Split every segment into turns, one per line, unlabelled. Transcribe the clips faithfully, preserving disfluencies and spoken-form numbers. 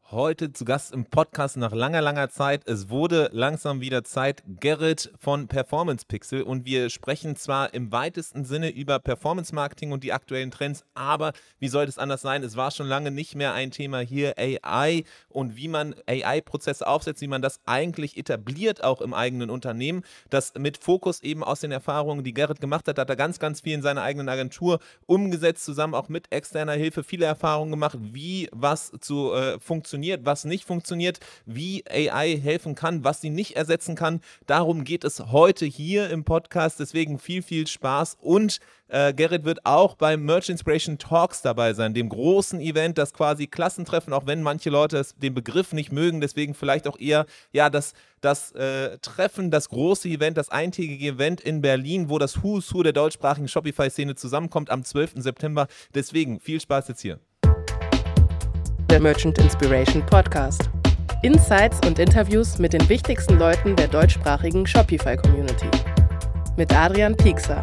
Heute zu Gast im Podcast nach langer, langer Zeit. Es wurde langsam wieder Zeit. Gerrit von Performance Pixel und wir sprechen zwar im weitesten Sinne über Performance Marketing und die aktuellen Trends, aber wie sollte es anders sein? Es war schon lange nicht mehr ein Thema hier, A I und wie man A I-Prozesse aufsetzt, wie man das eigentlich etabliert auch im eigenen Unternehmen. Das mit Fokus eben aus den Erfahrungen, die Gerrit gemacht hat, hat er ganz, ganz viel in seiner eigenen Agentur umgesetzt, zusammen auch mit externer Hilfe, viele Erfahrungen gemacht, wie was zu äh, funktioniert, was nicht funktioniert, wie A I helfen kann, was sie nicht ersetzen kann. Darum geht es heute hier im Podcast. Deswegen viel, viel Spaß und äh, Gerrit wird auch beim Merch Inspiration Talks dabei sein, dem großen Event, das quasi Klassentreffen, auch wenn manche Leute es, den Begriff nicht mögen, deswegen vielleicht auch eher ja das, das äh, Treffen, das große Event, das eintägige Event in Berlin, wo das Who's Who der deutschsprachigen Shopify-Szene zusammenkommt am zwölften September. Deswegen viel Spaß jetzt hier.
Der Merchant Inspiration Podcast. Insights und Interviews mit den wichtigsten Leuten der deutschsprachigen Shopify-Community. Mit Adrian Piekser.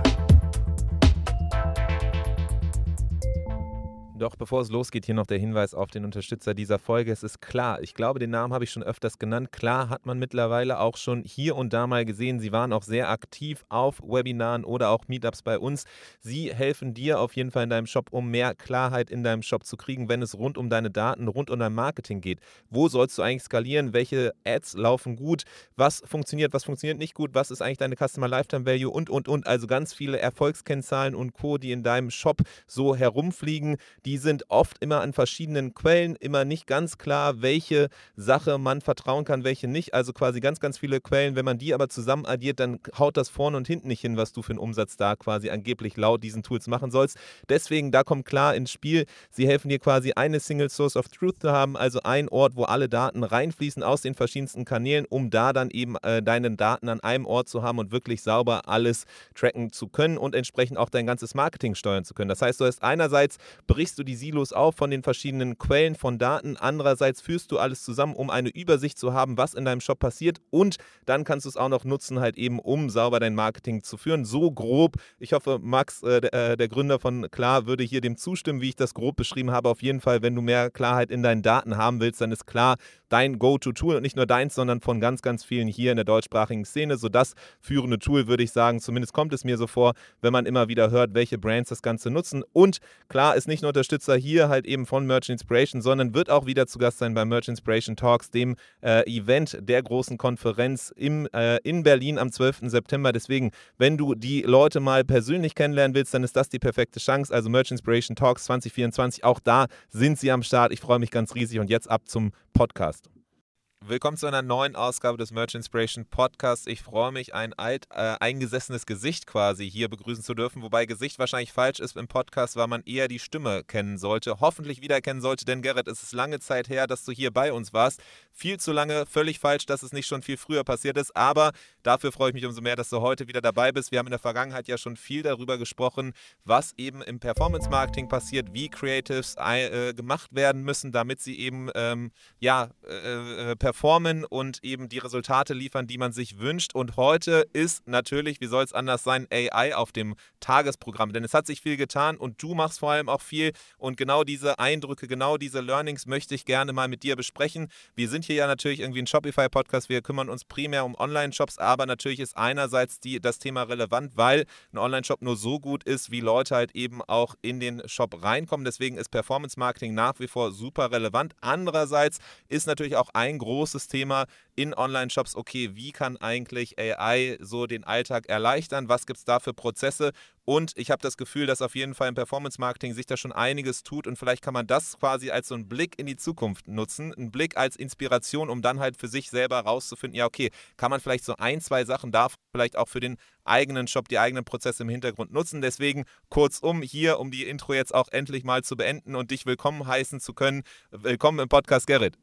Doch bevor es losgeht, hier noch der Hinweis auf den Unterstützer dieser Folge. Es ist Klar, ich glaube, den Namen habe ich schon öfters genannt. Klar hat man mittlerweile auch schon hier und da mal gesehen. Sie waren auch sehr aktiv auf Webinaren oder auch Meetups bei uns. Sie helfen dir auf jeden Fall in deinem Shop, um mehr Klarheit in deinem Shop zu kriegen, wenn es rund um deine Daten, rund um dein Marketing geht. Wo sollst du eigentlich skalieren? Welche Ads laufen gut? Was funktioniert, was funktioniert nicht gut? Was ist eigentlich deine Customer Lifetime Value? Und, und, und. Also ganz viele Erfolgskennzahlen und Co., die in deinem Shop so herumfliegen. Die sind oft immer an verschiedenen Quellen, immer nicht ganz klar, welche Sache man vertrauen kann, welche nicht. Also quasi ganz, ganz viele Quellen. Wenn man die aber zusammen addiert, dann haut das vorne und hinten nicht hin, was du für einen Umsatz da quasi angeblich laut diesen Tools machen sollst. Deswegen, da kommt Klar ins Spiel. Sie helfen dir quasi eine Single Source of Truth zu haben, also ein Ort, wo alle Daten reinfließen aus den verschiedensten Kanälen, um da dann eben äh, deine Daten an einem Ort zu haben und wirklich sauber alles tracken zu können und entsprechend auch dein ganzes Marketing steuern zu können. Das heißt, du hast einerseits brichst du die Silos auf von den verschiedenen Quellen von Daten, andererseits führst du alles zusammen, um eine Übersicht zu haben, was in deinem Shop passiert und dann kannst du es auch noch nutzen, halt eben, um sauber dein Marketing zu führen. So grob, ich hoffe, Max, äh, der, der Gründer von Klar, würde hier dem zustimmen, wie ich das grob beschrieben habe. Auf jeden Fall, wenn du mehr Klarheit in deinen Daten haben willst, dann ist Klar dein Go-To-Tool und nicht nur deins, sondern von ganz, ganz vielen hier in der deutschsprachigen Szene. So das führende Tool, würde ich sagen, zumindest kommt es mir so vor, wenn man immer wieder hört, welche Brands das Ganze nutzen. Und Klar ist nicht nur Unterstützer hier halt eben von Merch Inspiration, sondern wird auch wieder zu Gast sein beim Merch Inspiration Talks, dem äh, Event der großen Konferenz im, äh, in Berlin am zwölften September. Deswegen, wenn du die Leute mal persönlich kennenlernen willst, dann ist das die perfekte Chance. Also Merch Inspiration Talks zwanzig vierundzwanzig, auch da sind sie am Start. Ich freue mich ganz riesig und jetzt ab zum Podcast. Willkommen zu einer neuen Ausgabe des Merch Inspiration Podcasts. Ich freue mich, ein alt äh, eingesessenes Gesicht quasi hier begrüßen zu dürfen, wobei Gesicht wahrscheinlich falsch ist im Podcast, weil man eher die Stimme kennen sollte, hoffentlich wiedererkennen sollte, denn Gerrit, es ist lange Zeit her, dass du hier bei uns warst. Viel zu lange, völlig falsch, dass es nicht schon viel früher passiert ist, aber dafür freue ich mich umso mehr, dass du heute wieder dabei bist. Wir haben in der Vergangenheit ja schon viel darüber gesprochen, was eben im Performance-Marketing passiert, wie Creatives äh, gemacht werden müssen, damit sie eben ähm, ja, äh, äh, performen und eben die Resultate liefern, die man sich wünscht. Und heute ist natürlich, wie soll es anders sein, A I auf dem Tagesprogramm. Denn es hat sich viel getan und du machst vor allem auch viel. Und genau diese Eindrücke, genau diese Learnings möchte ich gerne mal mit dir besprechen. Wir sind hier ja natürlich irgendwie ein Shopify-Podcast. Wir kümmern uns primär um Online-Shops, aber natürlich ist einerseits die, das Thema relevant, weil ein Online-Shop nur so gut ist, wie Leute halt eben auch in den Shop reinkommen. Deswegen ist Performance-Marketing nach wie vor super relevant. Andererseits ist natürlich auch ein großes Thema in Online-Shops, okay, wie kann eigentlich A I so den Alltag erleichtern? Was gibt es da für Prozesse? Und ich habe das Gefühl, dass auf jeden Fall im Performance-Marketing sich da schon einiges tut und vielleicht kann man das quasi als so einen Blick in die Zukunft nutzen, einen Blick als Inspiration, um dann halt für sich selber rauszufinden, ja okay, kann man vielleicht so ein, zwei Sachen da vielleicht auch für den eigenen Shop, die eigenen Prozesse im Hintergrund nutzen. Deswegen kurzum hier, um die Intro jetzt auch endlich mal zu beenden und dich willkommen heißen zu können. Willkommen im Podcast, Gerrit.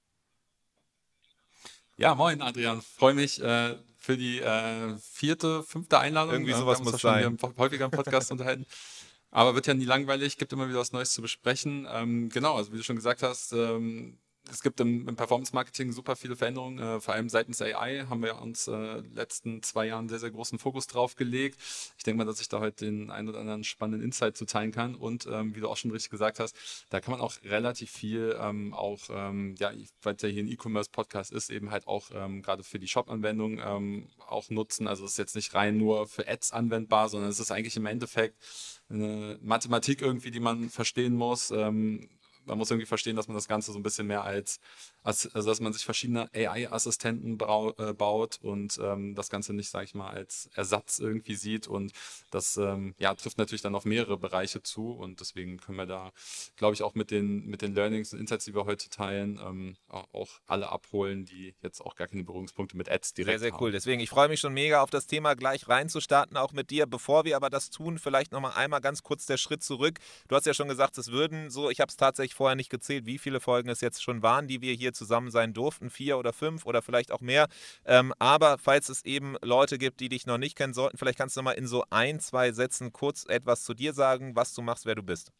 Ja, moin Adrian, freue mich äh, für die äh, vierte, fünfte Einladung.
Irgendwie
Äh,
sowas
wir haben uns
muss
ja
sein.
schon hier häufiger im Podcast unterhalten. Aber wird ja nie langweilig, gibt immer wieder was Neues zu besprechen. Ähm, genau, also wie du schon gesagt hast, ähm, es gibt im, im Performance-Marketing super viele Veränderungen, äh, vor allem seitens A I haben wir uns äh, letzten zwei Jahren sehr, sehr großen Fokus drauf gelegt. Ich denke mal, dass ich da heute den einen oder anderen spannenden Insight zu teilen kann und ähm, wie du auch schon richtig gesagt hast, da kann man auch relativ viel ähm, auch, ähm, ja, weil es ja hier ein E-Commerce-Podcast ist, eben halt auch ähm, gerade für die Shop-Anwendung ähm, auch nutzen. Also es ist jetzt nicht rein nur für Ads anwendbar, sondern es ist eigentlich im Endeffekt eine Mathematik irgendwie, die man verstehen muss. Ähm, man muss irgendwie verstehen, dass man das Ganze so ein bisschen mehr als, als also dass man sich verschiedene A I-Assistenten brau, äh, baut und ähm, das Ganze nicht, sage ich mal, als Ersatz irgendwie sieht. Und das ähm, ja, trifft natürlich dann auf mehrere Bereiche zu. Und deswegen können wir da, glaube ich, auch mit den, mit den Learnings und Insights, die wir heute teilen, ähm, auch alle abholen, die jetzt auch gar keine Berührungspunkte mit Ads direkt haben.
Sehr, sehr cool. Deswegen, ich freue mich schon mega auf das Thema gleich reinzustarten, auch mit dir. Bevor wir aber das tun, vielleicht nochmal einmal ganz kurz der Schritt zurück. Du hast ja schon gesagt, es würden so, ich habe es tatsächlich vorher nicht gezählt, wie viele Folgen es jetzt schon waren, die wir hier zusammen sein durften, vier oder fünf oder vielleicht auch mehr. Ähm, aber falls es eben Leute gibt, die dich noch nicht kennen sollten, vielleicht kannst du noch mal in so ein, zwei Sätzen kurz etwas zu dir sagen, was du machst, wer du bist.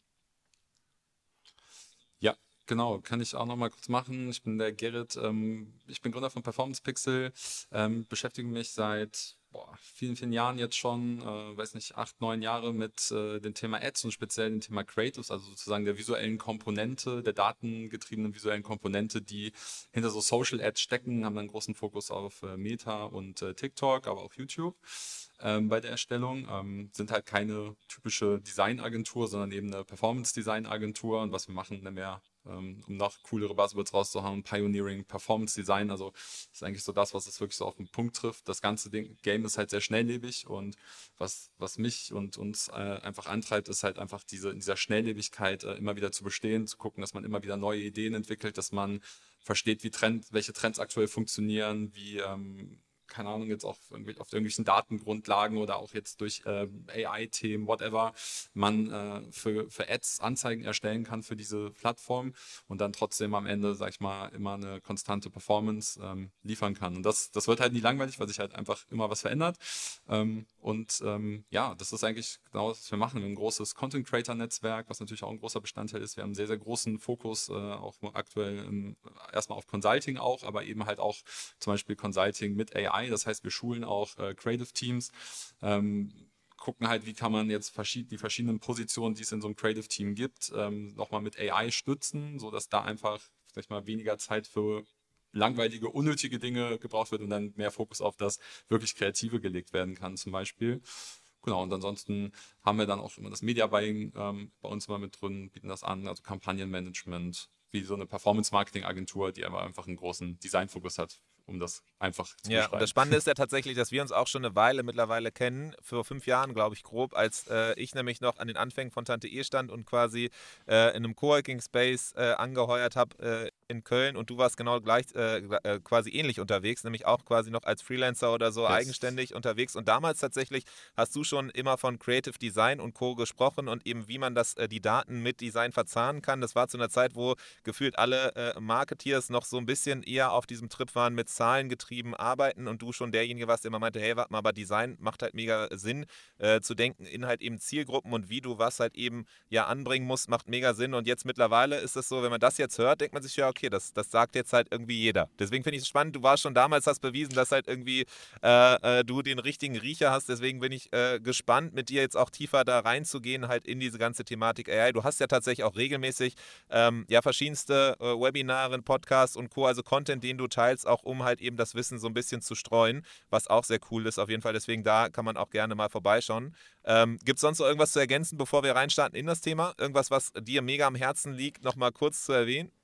Ja, genau, kann ich auch noch mal kurz machen. Ich bin der Gerrit, ähm, ich bin Gründer von Performance Pixel, ähm, beschäftige mich seit boah, vielen, vielen Jahren jetzt schon, äh, weiß nicht, acht, neun Jahre mit äh, dem Thema Ads und speziell dem Thema Creatives, also sozusagen der visuellen Komponente, der datengetriebenen visuellen Komponente, die hinter so Social Ads stecken, haben dann einen großen Fokus auf äh, Meta und äh, TikTok, aber auch YouTube. Ähm, bei der Erstellung, ähm, sind halt keine typische Designagentur, sondern eben eine Performance-Design-Agentur. Und was wir machen, nennen wir, ähm, um noch coolere Buzzwords rauszuhauen, Pioneering Performance Design. Also das ist eigentlich so das, was es wirklich so auf den Punkt trifft. Das ganze Ding, Game ist halt sehr schnelllebig und was, was mich und uns äh, einfach antreibt, ist halt einfach diese, in dieser Schnelllebigkeit äh, immer wieder zu bestehen, zu gucken, dass man immer wieder neue Ideen entwickelt, dass man versteht, wie Trend, welche Trends aktuell funktionieren, wie ähm, keine Ahnung, jetzt auch auf, auf irgendwelchen Datengrundlagen oder auch jetzt durch äh, A I-Themen, whatever, man äh, für, für Ads Anzeigen erstellen kann für diese Plattform und dann trotzdem am Ende, sag ich mal, immer eine konstante Performance ähm, liefern kann. Und das, das wird halt nie langweilig, weil sich halt einfach immer was verändert. Ähm, und ähm, ja, das ist eigentlich genau das, was wir machen. Wir haben ein großes Content-Creator-Netzwerk, was natürlich auch ein großer Bestandteil ist. Wir haben einen sehr, sehr großen Fokus äh, auch aktuell im, erstmal auf Consulting auch, aber eben halt auch zum Beispiel Consulting mit A I. Das heißt, wir schulen auch äh, Creative Teams, ähm, gucken halt, wie kann man jetzt verschied die verschiedenen Positionen, die es in so einem Creative Team gibt, ähm, nochmal mit A I stützen, sodass da einfach, sag ich mal, weniger Zeit für langweilige, unnötige Dinge gebraucht wird und dann mehr Fokus auf das wirklich Kreative gelegt werden kann zum Beispiel. Genau, und ansonsten haben wir dann auch immer das Media Buying ähm, bei uns immer mit drin, bieten das an, also Kampagnenmanagement, wie so eine Performance-Marketing-Agentur, die aber einfach einen großen Designfokus hat, um das einfach zu
Ja,
beschreiben.
und das Spannende ist ja tatsächlich, dass wir uns auch schon eine Weile mittlerweile kennen, vor fünf Jahren, glaube ich, grob, als äh, ich nämlich noch an den Anfängen von Tante E stand und quasi äh, in einem Coworking-Space äh, angeheuert habe äh, in Köln und du warst genau gleich äh, äh, quasi ähnlich unterwegs, nämlich auch quasi noch als Freelancer oder so
Yes.
eigenständig unterwegs und damals tatsächlich hast du schon immer von Creative Design und Co. gesprochen und eben wie man das, äh, die Daten mit Design verzahnen kann. Das war zu einer Zeit, wo gefühlt alle äh, Marketeers noch so ein bisschen eher auf diesem Trip waren mit Zahlen getrieben arbeiten und du schon derjenige warst, der immer meinte, hey, warte mal, aber Design macht halt mega Sinn, äh, zu denken in halt eben Zielgruppen und wie du was halt eben ja anbringen musst, macht mega Sinn und jetzt mittlerweile ist es so, wenn man das jetzt hört, denkt man sich ja, okay, das, das sagt jetzt halt irgendwie jeder. Deswegen finde ich es spannend, du warst schon damals, hast bewiesen, dass halt irgendwie äh, äh, du den richtigen Riecher hast, deswegen bin ich äh, gespannt, mit dir jetzt auch tiefer da reinzugehen, halt in diese ganze Thematik A I. Du hast ja tatsächlich auch regelmäßig ähm, ja verschiedenste äh, Webinare, Podcasts und Co., also Content, den du teilst, auch um halt eben das Wissen so ein bisschen zu streuen, was auch sehr cool ist auf jeden Fall, deswegen da kann man auch gerne mal vorbeischauen. Ähm, Gibt es sonst noch irgendwas zu ergänzen, bevor wir reinstarten in das Thema? Irgendwas, was dir mega am Herzen liegt, nochmal kurz zu erwähnen?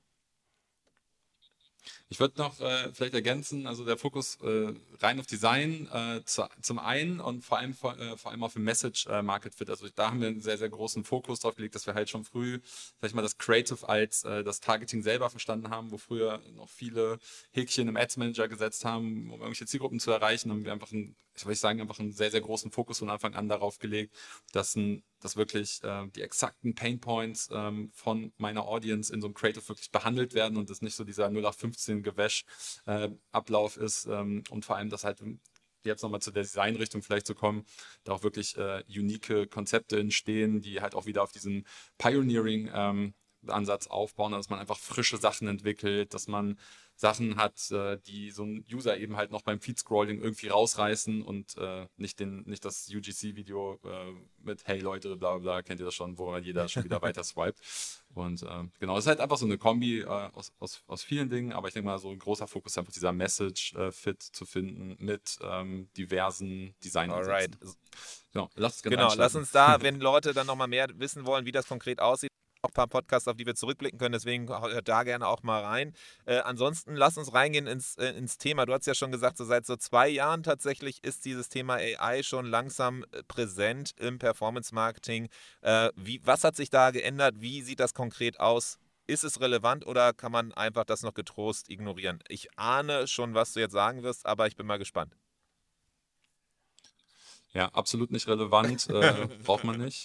Ich würde noch äh, vielleicht ergänzen, also der Fokus äh, rein auf Design äh, zu, zum einen und vor allem vor, äh, vor allem auf dem Message äh, Market Fit. Also da haben wir einen sehr, sehr großen Fokus drauf gelegt, dass wir halt schon früh, sag ich mal, das Creative als äh, das Targeting selber verstanden haben, wo früher noch viele Häkchen im Ads Manager gesetzt haben, um irgendwelche Zielgruppen zu erreichen, haben wir einfach einen, ich würde sagen, einfach einen sehr, sehr großen Fokus von Anfang an darauf gelegt, dass ein dass wirklich äh, die exakten Painpoints ähm, von meiner Audience in so einem Creative wirklich behandelt werden und das nicht so dieser null acht fünfzehn Gewäsch äh, Ablauf ist ähm, und vor allem, dass halt jetzt nochmal zu der Designrichtung vielleicht zu kommen, da auch wirklich äh, unique Konzepte entstehen, die halt auch wieder auf diesem Pioneering ähm, Ansatz aufbauen, dass man einfach frische Sachen entwickelt, dass man Sachen hat, äh, die so ein User eben halt noch beim Feed-Scrolling irgendwie rausreißen und äh, nicht, den, nicht das U G C-Video äh, mit Hey Leute, bla bla, kennt ihr das schon, wo jeder schon wieder weiter swiped. Und äh, genau, es ist halt einfach so eine Kombi äh, aus, aus, aus vielen Dingen, aber ich denke mal, so ein großer Fokus ist einfach dieser Message-Fit äh, zu finden mit ähm, diversen Design-Ansätzen. Genau, lass uns,
genau lass uns da, wenn Leute dann nochmal mehr wissen wollen, wie das konkret aussieht, auch ein paar Podcasts, auf die wir zurückblicken können, deswegen hört da gerne auch mal rein. Äh, ansonsten lass uns reingehen ins, äh, ins Thema. Du hast ja schon gesagt, so seit so zwei Jahren tatsächlich ist dieses Thema A I schon langsam äh, präsent im Performance-Marketing. Äh, wie, was hat sich da geändert? Wie sieht das konkret aus? Ist es relevant oder kann man einfach das noch getrost ignorieren? Ich ahne schon, was du jetzt sagen wirst, aber ich bin mal gespannt.
Ja, absolut nicht relevant, äh, braucht man nicht.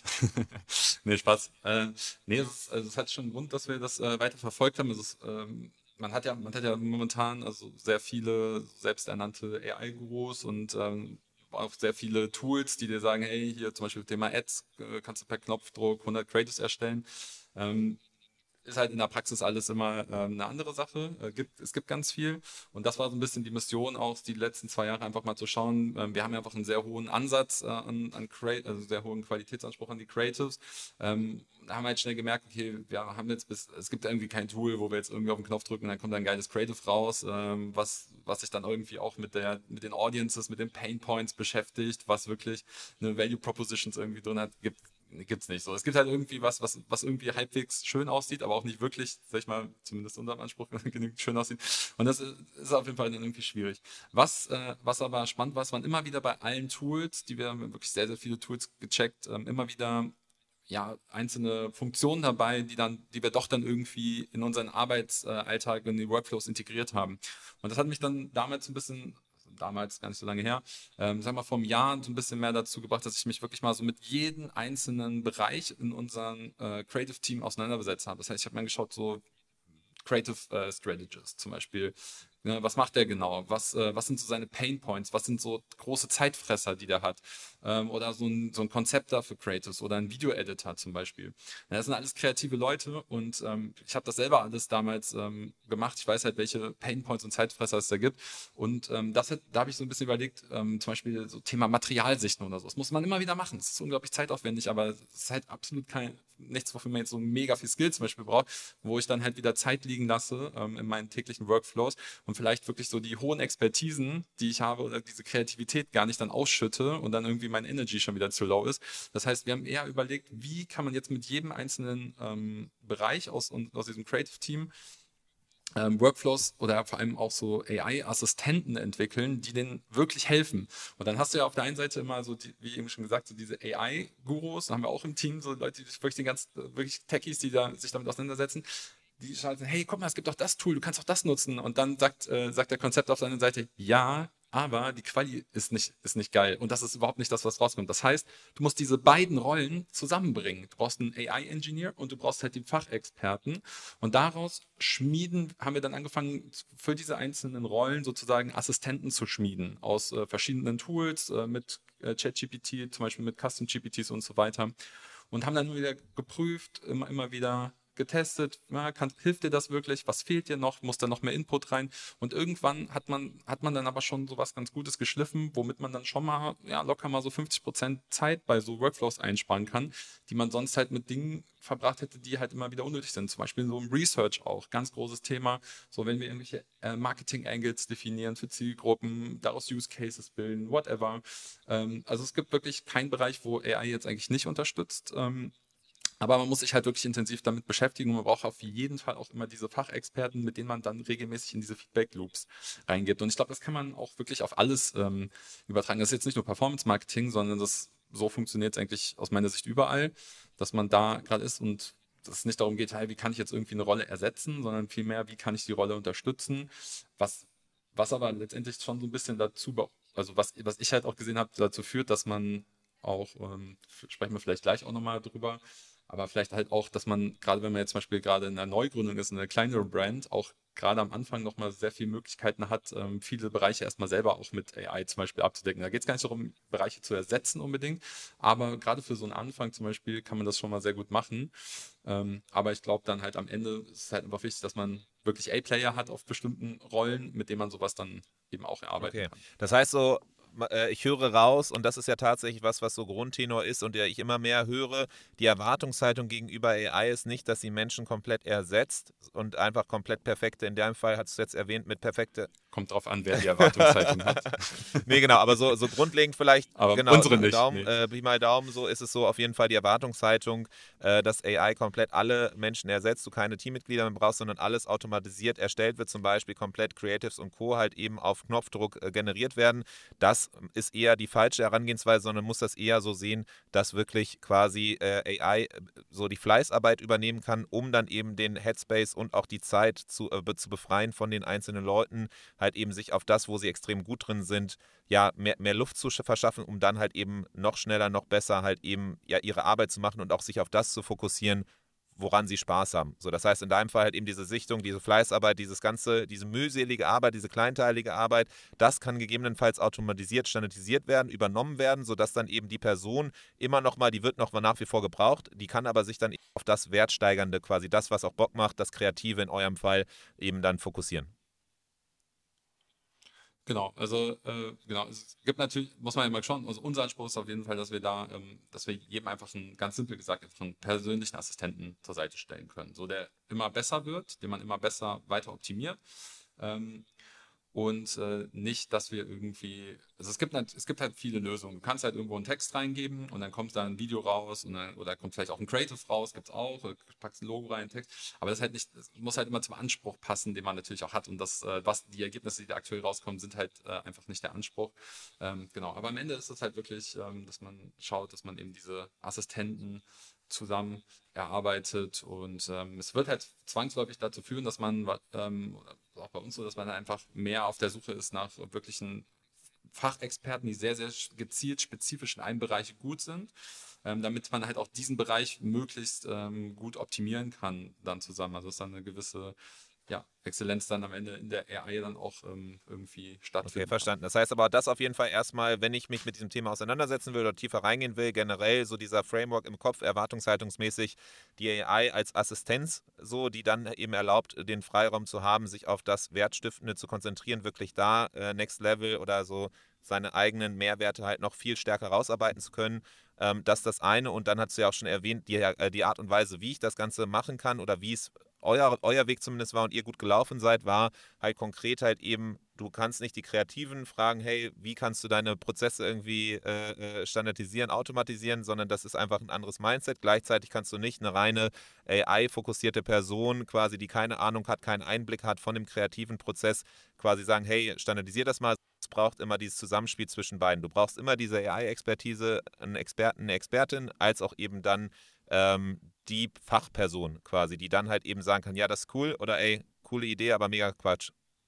Nee, Spaß. Äh, nee, es, ist, also es hat schon einen Grund, dass wir das äh, weiter verfolgt haben. Es ist, ähm, man hat ja, man hat ja momentan also sehr viele selbsternannte A I-Gurus und ähm, auch sehr viele Tools, die dir sagen, hey, hier zum Beispiel Thema Ads, äh, kannst du per Knopfdruck hundert Creatives erstellen. Ähm, ist halt in der Praxis alles immer äh, eine andere Sache. Äh, gibt, es gibt ganz viel. Und das war so ein bisschen die Mission auch, die letzten zwei Jahre einfach mal zu schauen. Ähm, wir haben ja einfach einen sehr hohen Ansatz äh, an, an Create, also sehr hohen Qualitätsanspruch an die Creatives. Ähm, da haben wir halt schnell gemerkt, okay, wir haben jetzt bis, es gibt irgendwie kein Tool, wo wir jetzt irgendwie auf den Knopf drücken und dann kommt ein geiles Creative raus, ähm, was, was sich dann irgendwie auch mit der, mit den Audiences, mit den Pain Points beschäftigt, was wirklich eine Value Propositions irgendwie drin hat, gibt Gibt's nicht so. Es gibt halt irgendwie was, was, was irgendwie halbwegs schön aussieht, aber auch nicht wirklich, sag ich mal, zumindest unserem Anspruch genügend schön aussieht. Und das ist, ist auf jeden Fall dann irgendwie schwierig. Was, äh, was aber spannend war, es waren immer wieder bei allen Tools, die wir haben wirklich sehr, sehr viele Tools gecheckt, ähm, immer wieder ja, einzelne Funktionen dabei, die dann, die wir doch dann irgendwie in unseren Arbeitsalltag, in die Workflows integriert haben. Und das hat mich dann damals ein bisschen damals gar nicht so lange her, ähm, sagen wir vor einem Jahr so ein bisschen mehr dazu gebracht, dass ich mich wirklich mal so mit jedem einzelnen Bereich in unserem äh, Creative Team auseinandergesetzt habe. Das heißt, ich habe mir angeschaut, so Creative äh, Strategist zum Beispiel. Ja, was macht der genau? Was, äh, was sind so seine Pain Points? Was sind so große Zeitfresser, die der hat? Ähm, oder so ein, so ein Konzept da für Creatives oder ein Video-Editor zum Beispiel. Ja, das sind alles kreative Leute und ähm, ich habe das selber alles damals ähm, gemacht. Ich weiß halt, welche Pain Points und Zeitfresser es da gibt. Und ähm, das hat, da habe ich so ein bisschen überlegt, ähm, zum Beispiel so Thema Materialsichten oder so. Das muss man immer wieder machen. Es ist unglaublich zeitaufwendig, aber es ist halt absolut kein, nichts, wofür man jetzt so mega viel Skill zum Beispiel braucht, wo ich dann halt wieder Zeit liegen lasse ähm, in meinen täglichen Workflows und vielleicht wirklich so die hohen Expertisen, die ich habe oder diese Kreativität gar nicht dann ausschütte und dann irgendwie meine Energy schon wieder zu low ist. Das heißt, wir haben eher überlegt, wie kann man jetzt mit jedem einzelnen ähm, Bereich aus, aus diesem Creative Team Ähm, Workflows oder vor allem auch so A I-Assistenten entwickeln, die denen wirklich helfen. Und dann hast du ja auf der einen Seite immer so, die, wie eben schon gesagt, so diese A I-Gurus, da haben wir auch im Team so Leute, die wirklich den ganzen, wirklich Techies, die da sich damit auseinandersetzen, die schalten, hey, guck mal, es gibt doch das Tool, du kannst doch das nutzen. Und dann sagt, äh, sagt der Konzept auf der anderen Seite, ja, aber die Quali ist nicht, ist nicht geil. Und das ist überhaupt nicht das, was rauskommt. Das heißt, du musst diese beiden Rollen zusammenbringen. Du brauchst einen A I-Engineer und du brauchst halt die Fachexperten. Und daraus schmieden, haben wir dann angefangen, für diese einzelnen Rollen sozusagen Assistenten zu schmieden. Aus äh, verschiedenen Tools, äh, mit äh, ChatGPT, zum Beispiel mit Custom G P Ts und so weiter. Und haben dann nur wieder geprüft, immer, immer wieder getestet, ja, kann, hilft dir das wirklich, was fehlt dir noch, muss da noch mehr Input rein und irgendwann hat man, hat man dann aber schon so was ganz Gutes geschliffen, womit man dann schon mal, ja, locker mal so fünfzig Prozent Zeit bei so Workflows einsparen kann, die man sonst halt mit Dingen verbracht hätte, die halt immer wieder unnötig sind, zum Beispiel so im Research auch, ganz großes Thema, so wenn wir irgendwelche äh, Marketing-Angles definieren für Zielgruppen, daraus Use Cases bilden, whatever, ähm, also es gibt wirklich keinen Bereich, wo A I jetzt eigentlich nicht unterstützt, ähm, aber man muss sich halt wirklich intensiv damit beschäftigen und man braucht auf jeden Fall auch immer diese Fachexperten, mit denen man dann regelmäßig in diese Feedback-Loops reingibt. Und ich glaube, das kann man auch wirklich auf alles ähm, übertragen. Das ist jetzt nicht nur Performance-Marketing, sondern das, so funktioniert es eigentlich aus meiner Sicht überall, dass man da gerade ist und dass es nicht darum geht, hey, wie kann ich jetzt irgendwie eine Rolle ersetzen, sondern vielmehr, wie kann ich die Rolle unterstützen, was, was aber letztendlich schon so ein bisschen dazu, also was, was ich halt auch gesehen habe, dazu führt, dass man auch, ähm, sprechen wir vielleicht gleich auch nochmal drüber, aber vielleicht halt auch, dass man, gerade wenn man jetzt zum Beispiel gerade in einer Neugründung ist, in einer kleineren Brand, auch gerade am Anfang nochmal sehr viele Möglichkeiten hat, ähm, viele Bereiche erstmal selber auch mit A I zum Beispiel abzudecken. Da geht es gar nicht darum, Bereiche zu ersetzen unbedingt, aber gerade für so einen Anfang zum Beispiel kann man das schon mal sehr gut machen. Ähm, aber ich glaube dann halt am Ende ist es halt einfach wichtig, dass man wirklich A-Player hat auf bestimmten Rollen, mit denen man sowas dann eben auch erarbeiten
Okay.
kann.
Das heißt so, ma- äh, ich höre raus, und das ist ja tatsächlich was, was so Grundtenor ist und der ich immer mehr höre, die Erwartungshaltung gegenüber A I ist nicht, dass sie Menschen komplett ersetzt und einfach komplett perfekte, in deinem Fall hast du jetzt erwähnt, mit perfekte.
Kommt drauf an, wer die Erwartungshaltung hat.
Nee, genau, aber so, so grundlegend vielleicht,
Aber
genau,
unsere nicht.
Daumen,
Nee.
äh, Pi mal Daumen, so ist es so auf jeden Fall die Erwartungshaltung, äh, dass A I komplett alle Menschen ersetzt, du keine Teammitglieder mehr brauchst, sondern alles automatisiert erstellt wird, zum Beispiel komplett Creatives und Co. halt eben auf Knopfdruck äh, generiert werden. Das ist eher die falsche Herangehensweise, sondern muss das eher so sehen, dass wirklich quasi äh, A I so die Fleißarbeit übernehmen kann, um dann eben den Headspace und auch die Zeit zu, äh, be- zu befreien von den einzelnen Leuten, halt eben sich auf das, wo sie extrem gut drin sind, ja, mehr, mehr Luft zu verschaffen, um dann halt eben noch schneller, noch besser halt eben ja ihre Arbeit zu machen und auch sich auf das zu fokussieren, woran sie Spaß haben. So, das heißt in deinem Fall halt eben diese Sichtung, diese Fleißarbeit, dieses ganze, diese mühselige Arbeit, diese kleinteilige Arbeit, das kann gegebenenfalls automatisiert, standardisiert werden, übernommen werden, sodass dann eben die Person immer noch mal, die wird noch mal nach wie vor gebraucht, die kann aber sich dann eben auf das Wertsteigernde, quasi das, was auch Bock macht, das Kreative in eurem Fall eben dann fokussieren.
Genau, also äh, genau, es gibt natürlich, muss man ja mal schauen, also unser Anspruch ist auf jeden Fall, dass wir da, ähm, dass wir jedem einfach einen, ganz simpel gesagt, einfach einen persönlichen Assistenten zur Seite stellen können. So der immer besser wird, den man immer besser weiter optimiert. Ähm, und äh, nicht, dass wir irgendwie, also es gibt, halt, es gibt halt viele Lösungen. Du kannst halt irgendwo einen Text reingeben und dann kommt da ein Video raus und dann, oder kommt vielleicht auch ein Creative raus, gibt es auch, oder packst ein Logo rein, Text. Aber das ist halt nicht, das muss halt immer zum Anspruch passen, den man natürlich auch hat. Und das, äh, was die Ergebnisse, die da aktuell rauskommen, sind halt äh, einfach nicht der Anspruch. Ähm, genau. Aber am Ende ist es halt wirklich, ähm, dass man schaut, dass man eben diese Assistenten zusammen erarbeitet und ähm, es wird halt zwangsläufig dazu führen, dass man, ähm, auch bei uns so, dass man einfach mehr auf der Suche ist nach wirklichen Fachexperten, die sehr, sehr gezielt spezifisch in einem Bereich gut sind, ähm, damit man halt auch diesen Bereich möglichst ähm, gut optimieren kann dann zusammen. Also dass dann eine gewisse ja, Exzellenz dann am Ende in der A I dann auch ähm, irgendwie stattfinden
Okay,
kann.
verstanden. Das heißt aber, das auf jeden Fall erstmal, wenn ich mich mit diesem Thema auseinandersetzen will oder tiefer reingehen will, generell so dieser Framework im Kopf, erwartungshaltungsmäßig, die A I als Assistenz, so, die dann eben erlaubt, den Freiraum zu haben, sich auf das Wertstiftende zu konzentrieren, wirklich da äh, Next Level oder so seine eigenen Mehrwerte halt noch viel stärker rausarbeiten zu können. Ähm, das ist das eine. Und dann hast du ja auch schon erwähnt, die, äh, die Art und Weise, wie ich das Ganze machen kann oder wie es euer, euer Weg zumindest war und ihr gut gelaufen seid, war halt konkret halt eben, du kannst nicht die Kreativen fragen, hey, wie kannst du deine Prozesse irgendwie äh, äh, standardisieren, automatisieren, sondern das ist einfach ein anderes Mindset. Gleichzeitig kannst du nicht eine reine A I-fokussierte Person, quasi, die keine Ahnung hat, keinen Einblick hat von dem kreativen Prozess, quasi sagen, hey, standardisier das mal. Es braucht immer dieses Zusammenspiel zwischen beiden. Du brauchst immer diese A I-Expertise, einen Experten, eine Expertin, als auch eben dann ähm, die Fachperson quasi, die dann halt eben sagen kann, ja, das ist cool oder ey, coole Idee, aber mega Quatsch.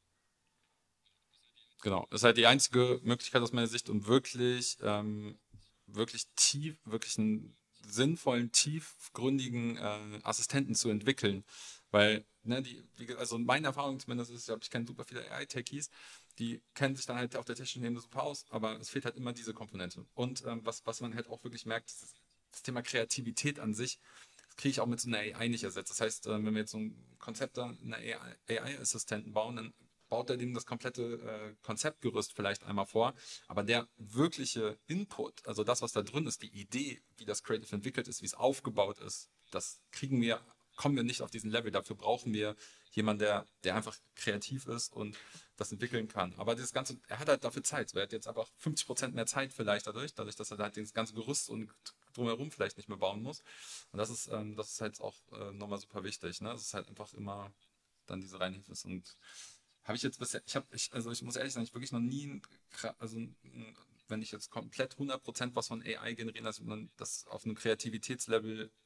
Genau, das ist halt die einzige Möglichkeit aus meiner Sicht, um wirklich, ähm, wirklich tief, wirklich einen sinnvollen, tiefgründigen äh, Assistenten zu entwickeln. Weil, ne, die, wie, ge- also meine Erfahrung zumindest ist, ich glaube, ich kenne super viele A I-Techies, die kennen sich dann halt auf der technischen Ebene super aus, aber es fehlt halt immer diese Komponente. Und ähm, was, was man halt auch wirklich merkt, ist das Thema Kreativität an sich, das kriege ich auch mit so einer A I nicht ersetzt. Das heißt, äh, wenn wir jetzt so ein Konzept da, einen A I-Assistenten bauen, dann baut er dem das komplette äh, Konzeptgerüst vielleicht einmal vor, aber der wirkliche Input, also das, was da drin ist, die Idee, wie das Creative entwickelt ist, wie es aufgebaut ist, das kriegen wir, kommen wir nicht auf diesen Level. Dafür brauchen wir jemanden, der, der einfach kreativ ist und das entwickeln kann. Aber das Ganze, er hat halt dafür Zeit. So, er hat jetzt einfach fünfzig Prozent mehr Zeit vielleicht dadurch, dadurch, dass er halt das ganze Gerüst und drumherum vielleicht nicht mehr bauen muss. Und das ist, ähm, das ist halt auch äh, nochmal super wichtig. Ne? Das ist halt einfach immer dann diese Reinheit ist und habe ich jetzt bisher, ich habe, ich, also ich muss ehrlich sagen, ich wirklich noch nie, ein Kra- also ein- wenn ich jetzt komplett hundert Prozent was von A I generieren lasse und dann das auf einem Kreativitätslevel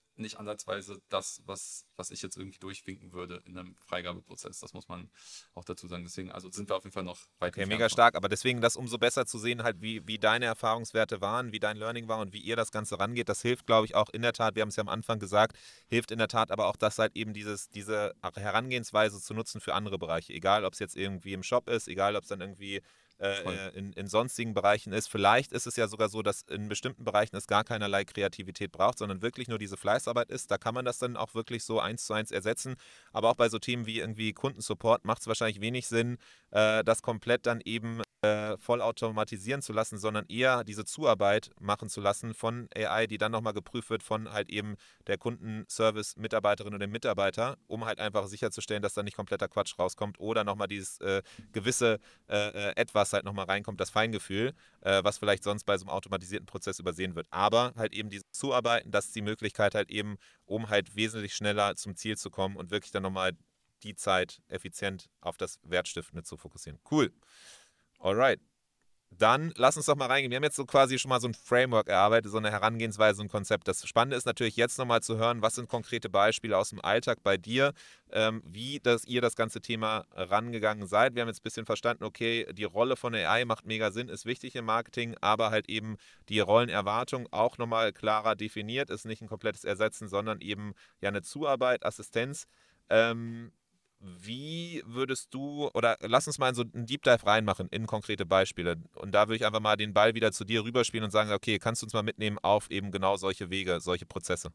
nicht ansatzweise das, was, was ich jetzt irgendwie durchwinken würde in einem Freigabeprozess. Das muss man auch dazu sagen. Deswegen, also sind wir auf jeden Fall noch weit
Okay,
entfernt
mega
von.
stark, aber deswegen das umso besser zu sehen, halt wie, wie deine Erfahrungswerte waren, wie dein Learning war und wie ihr das Ganze rangeht. Das hilft, glaube ich, auch in der Tat, wir haben es ja am Anfang gesagt, hilft in der Tat aber auch, das halt eben dieses, diese Herangehensweise zu nutzen für andere Bereiche. Egal, ob es jetzt irgendwie im Shop ist, egal, ob es dann irgendwie äh, in, in sonstigen Bereichen ist. Vielleicht ist es ja sogar so, dass in bestimmten Bereichen es gar keinerlei Kreativität braucht, sondern wirklich nur diese Fleißarbeit ist. Da kann man das dann auch wirklich so eins zu eins ersetzen. Aber auch bei so Themen wie irgendwie Kundensupport macht es wahrscheinlich wenig Sinn, äh, das komplett dann eben äh, voll automatisieren zu lassen, sondern eher diese Zuarbeit machen zu lassen von A I, die dann nochmal geprüft wird von halt eben der Kundenservice-Mitarbeiterin oder dem Mitarbeiter, um halt einfach sicherzustellen, dass da nicht kompletter Quatsch rauskommt oder nochmal dieses äh, gewisse äh, Etwas halt nochmal reinkommt, das Feingefühl, äh, was vielleicht sonst bei so einem automatisierten Prozess übersehen wird. Aber halt eben dieses Zuarbeiten, das ist die Möglichkeit halt eben, um halt wesentlich schneller zum Ziel zu kommen und wirklich dann nochmal die Zeit effizient auf das Wertstiftende zu fokussieren. Cool. Alright. Dann lass uns doch mal reingehen. Wir haben jetzt so quasi schon mal so ein Framework erarbeitet, so eine Herangehensweise, so ein Konzept. Das Spannende ist natürlich jetzt nochmal zu hören, was sind konkrete Beispiele aus dem Alltag bei dir, ähm, wie das, ihr das ganze Thema rangegangen seid. Wir haben jetzt ein bisschen verstanden, okay, die Rolle von A I macht mega Sinn, ist wichtig im Marketing, aber halt eben die Rollenerwartung auch nochmal klarer definiert, ist nicht ein komplettes Ersetzen, sondern eben ja eine Zuarbeit, Assistenz. Ähm, Wie würdest du, oder lass uns mal in so einen Deep Dive reinmachen in konkrete Beispiele. Und da würde ich einfach mal den Ball wieder zu dir rüberspielen und sagen, okay, kannst du uns mal mitnehmen auf eben genau solche Wege, solche Prozesse?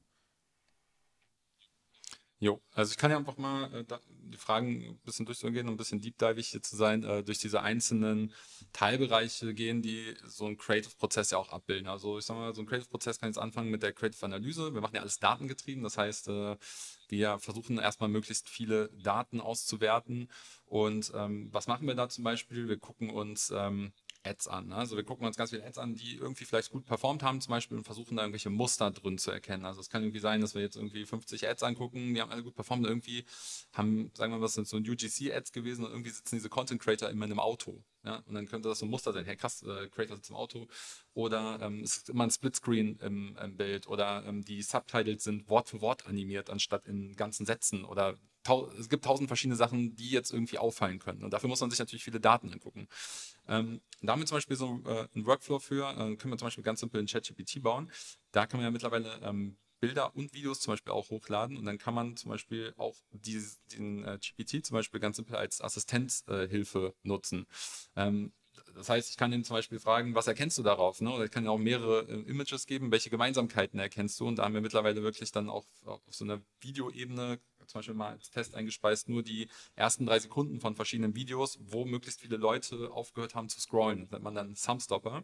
Jo, also ich kann ja einfach mal äh, da, die Fragen ein bisschen durchgehen, um ein bisschen deep-divig hier zu sein, äh, durch diese einzelnen Teilbereiche gehen, die so einen Creative-Prozess ja auch abbilden. Also ich sag mal, so ein Creative-Prozess kann jetzt anfangen mit der Creative-Analyse. Wir machen ja alles datengetrieben, das heißt, äh, wir versuchen erstmal möglichst viele Daten auszuwerten. Und ähm, was machen wir da zum Beispiel? Wir gucken uns ähm, Ads an. Ne? Also wir gucken uns ganz viele Ads an, die irgendwie vielleicht gut performt haben zum Beispiel und versuchen da irgendwelche Muster drin zu erkennen. Also es kann irgendwie sein, dass wir jetzt irgendwie fünfzig Ads angucken, die haben alle gut performt, irgendwie haben, sagen wir mal, was sind so ein U G C-Ads gewesen und irgendwie sitzen diese Content-Creator immer in einem Auto. Ja? Und dann könnte das so ein Muster sein, hey krass, äh, Creator sitzt im Auto oder ähm, es ist immer ein Splitscreen im, im Bild oder ähm, die Subtitles sind Wort für Wort animiert, anstatt in ganzen Sätzen oder es gibt tausend verschiedene Sachen, die jetzt irgendwie auffallen können. Und dafür muss man sich natürlich viele Daten angucken. Ähm, da haben wir zum Beispiel so äh, einen Workflow für, äh, können wir zum Beispiel ganz simpel in ChatGPT bauen. Da kann man ja mittlerweile ähm, Bilder und Videos zum Beispiel auch hochladen und dann kann man zum Beispiel auch die, den äh, G P T zum Beispiel ganz simpel als Assistenzhilfe äh, nutzen. Ähm, Das heißt, ich kann ihn zum Beispiel fragen, was erkennst du darauf? Ne? Oder ich kann ihm auch mehrere äh, Images geben, welche Gemeinsamkeiten erkennst du? Und da haben wir mittlerweile wirklich dann auch auf so einer Videoebene zum Beispiel mal als Test eingespeist, nur die ersten drei Sekunden von verschiedenen Videos, wo möglichst viele Leute aufgehört haben zu scrollen. Das nennt man dann Thumbstopper.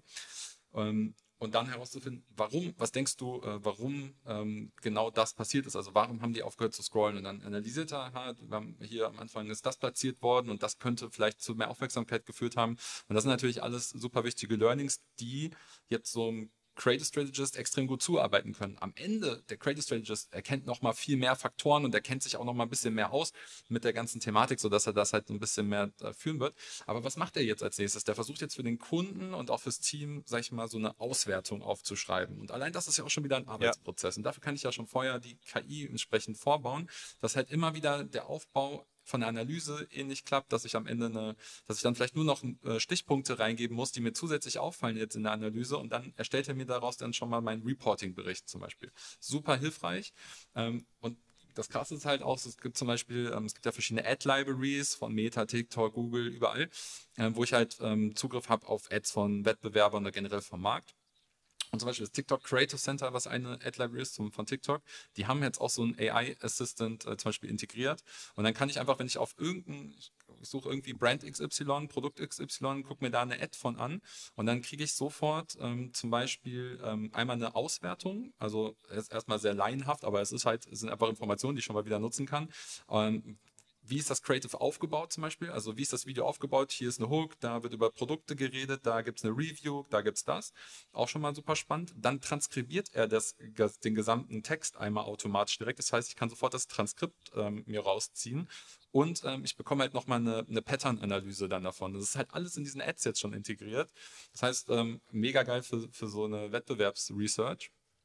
Ähm, und dann herauszufinden, warum, was denkst du, äh, warum ähm, genau das passiert ist? Also warum haben die aufgehört zu scrollen? Und dann analysiert er, aha, wir haben hier am Anfang ist das platziert worden und das könnte vielleicht zu mehr Aufmerksamkeit geführt haben. Und das sind natürlich alles super wichtige Learnings, die jetzt so ein Creative Strategist extrem gut zuarbeiten können. Am Ende, der Creative Strategist erkennt nochmal viel mehr Faktoren und er kennt sich auch nochmal ein bisschen mehr aus mit der ganzen Thematik, sodass er das halt ein bisschen mehr äh, führen wird. Aber was macht er jetzt als nächstes? Der versucht jetzt für den Kunden und auch fürs Team, sag ich mal, so eine Auswertung aufzuschreiben. Und allein das ist ja auch schon wieder ein Arbeitsprozess. Ja. Und dafür kann ich ja schon vorher die K I entsprechend vorbauen, dass halt immer wieder der Aufbau von der Analyse ähnlich klappt, dass ich am Ende eine, dass ich dann vielleicht nur noch äh, Stichpunkte reingeben muss, die mir zusätzlich auffallen jetzt in der Analyse und dann erstellt er mir daraus dann schon mal meinen Reporting-Bericht zum Beispiel. Super hilfreich ähm, und das Krasse ist halt auch, es gibt zum Beispiel, ähm, es gibt ja verschiedene Ad-Libraries von Meta, TikTok, Google, überall, äh, wo ich halt ähm, Zugriff habe auf Ads von Wettbewerbern oder generell vom Markt. Und zum Beispiel das TikTok Creative Center, was eine Ad-Library ist von TikTok, die haben jetzt auch so einen A I-Assistant äh, zum Beispiel integriert. Und dann kann ich einfach, wenn ich auf irgendein, ich suche irgendwie Brand X Y, Produkt X Y, gucke mir da eine Ad von an und dann kriege ich sofort ähm, zum Beispiel ähm, einmal eine Auswertung. Also es ist erstmal sehr laienhaft, aber es ist halt, es sind einfach Informationen, die ich schon mal wieder nutzen kann. Ähm, Wie ist das Creative aufgebaut zum Beispiel? Also wie ist das Video aufgebaut? Hier ist eine Hook, da wird über Produkte geredet, da gibt es eine Review, da gibt es das. Auch schon mal super spannend. Dann transkribiert er das, den gesamten Text einmal automatisch direkt. Das heißt, ich kann sofort das Transkript ähm, mir rausziehen und ähm, ich bekomme halt nochmal eine, eine Pattern-Analyse dann davon. Das ist halt alles in diesen Ads jetzt schon integriert. Das heißt, ähm, mega geil für, für so eine Wettbewerbsresearch.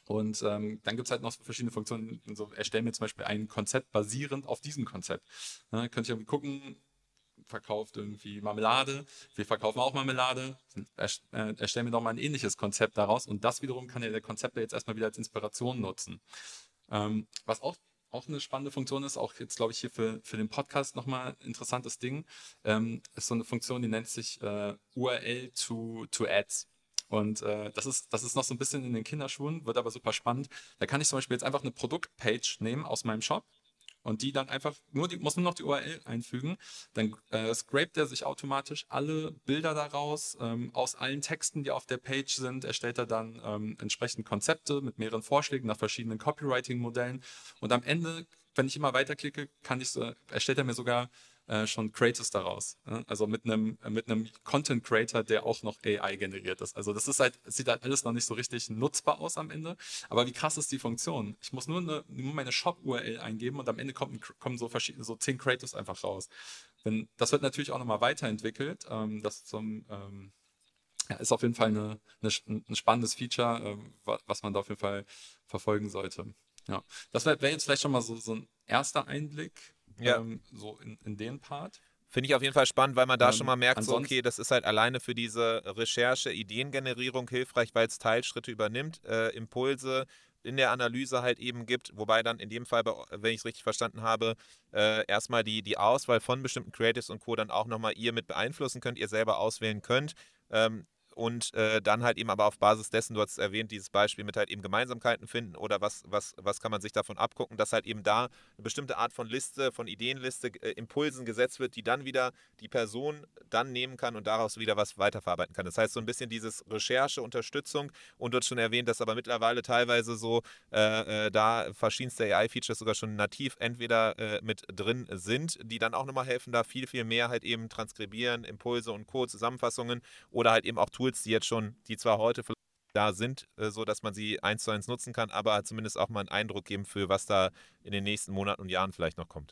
Und ähm, dann gibt es halt noch so verschiedene Funktionen. So, erstellen wir zum Beispiel ein Konzept basierend auf diesem Konzept. Ne, könnt ihr irgendwie gucken, verkauft irgendwie Marmelade, wir verkaufen auch Marmelade, erst, äh, erstellen wir doch mal ein ähnliches Konzept daraus und das wiederum kann ja der Konzepter jetzt erstmal wieder als Inspiration nutzen. Ähm, was auch, auch eine spannende Funktion ist, auch jetzt glaube ich hier für, für den Podcast nochmal ein interessantes Ding, ähm, ist so eine Funktion, die nennt sich äh, U R L to, to Ads. Und äh, das ist, das ist noch so ein bisschen in den Kinderschuhen, wird aber super spannend. Da kann ich zum Beispiel jetzt einfach eine Produktpage nehmen aus meinem Shop und die dann einfach, nur die, muss nur noch die U R L einfügen, dann äh, scrapt er sich automatisch alle Bilder daraus, ähm, aus allen Texten, die auf der Page sind, erstellt er dann ähm, entsprechend Konzepte mit mehreren Vorschlägen nach verschiedenen Copywriting-Modellen und am Ende, wenn ich immer weiterklicke, kann ich so, erstellt er mir sogar äh, schon Creators daraus. Ja? Also mit einem mit einem Content Creator, der auch noch A I generiert ist. Also das ist halt, es sieht halt alles noch nicht so richtig nutzbar aus am Ende. Aber wie krass ist die Funktion? Ich muss nur, eine, nur meine Shop-U R L eingeben und am Ende kommt, kommen so verschiedene, so zehn Creators einfach raus. Wenn, das wird natürlich auch nochmal weiterentwickelt. Ähm, das zum, ähm, ja, ist auf jeden Fall eine, eine, ein spannendes Feature, ähm, was man da auf jeden Fall verfolgen sollte. Ja, das wäre wär jetzt vielleicht schon mal so, so ein erster Einblick.
Ja.
Ähm, so in, in den Part.
Finde ich auf jeden Fall spannend, weil man da
Ähm,
schon mal merkt, so,
ansonsten-
okay, das ist halt alleine für diese Recherche, Ideengenerierung hilfreich, weil es Teilschritte übernimmt, äh, Impulse in der Analyse halt eben gibt, wobei dann in dem Fall, bei- wenn ich es richtig verstanden habe, äh, erstmal die, die Auswahl von bestimmten Creatives und Co. dann auch nochmal ihr mit beeinflussen könnt, ihr selber auswählen könnt. Ähm, und äh, dann halt eben aber auf Basis dessen, du hast es erwähnt, dieses Beispiel mit halt eben Gemeinsamkeiten finden oder was, was, was kann man sich davon abgucken, dass halt eben da eine bestimmte Art von Liste, von Ideenliste, äh, Impulsen gesetzt wird, die dann wieder die Person dann nehmen kann und daraus wieder was weiterverarbeiten kann. Das heißt, so ein bisschen dieses Recherche, Unterstützung und du hast schon erwähnt, dass aber mittlerweile teilweise so äh, äh, da verschiedenste A I-Features sogar schon nativ entweder äh, mit drin sind, die dann auch nochmal helfen, da viel, viel mehr halt eben transkribieren, Impulse und Co., Zusammenfassungen oder halt eben auch Tools, die jetzt schon, die zwar heute vielleicht da sind, äh, so dass man sie eins zu eins nutzen kann, aber zumindest auch mal einen Eindruck geben für was da in den nächsten Monaten und Jahren vielleicht noch kommt.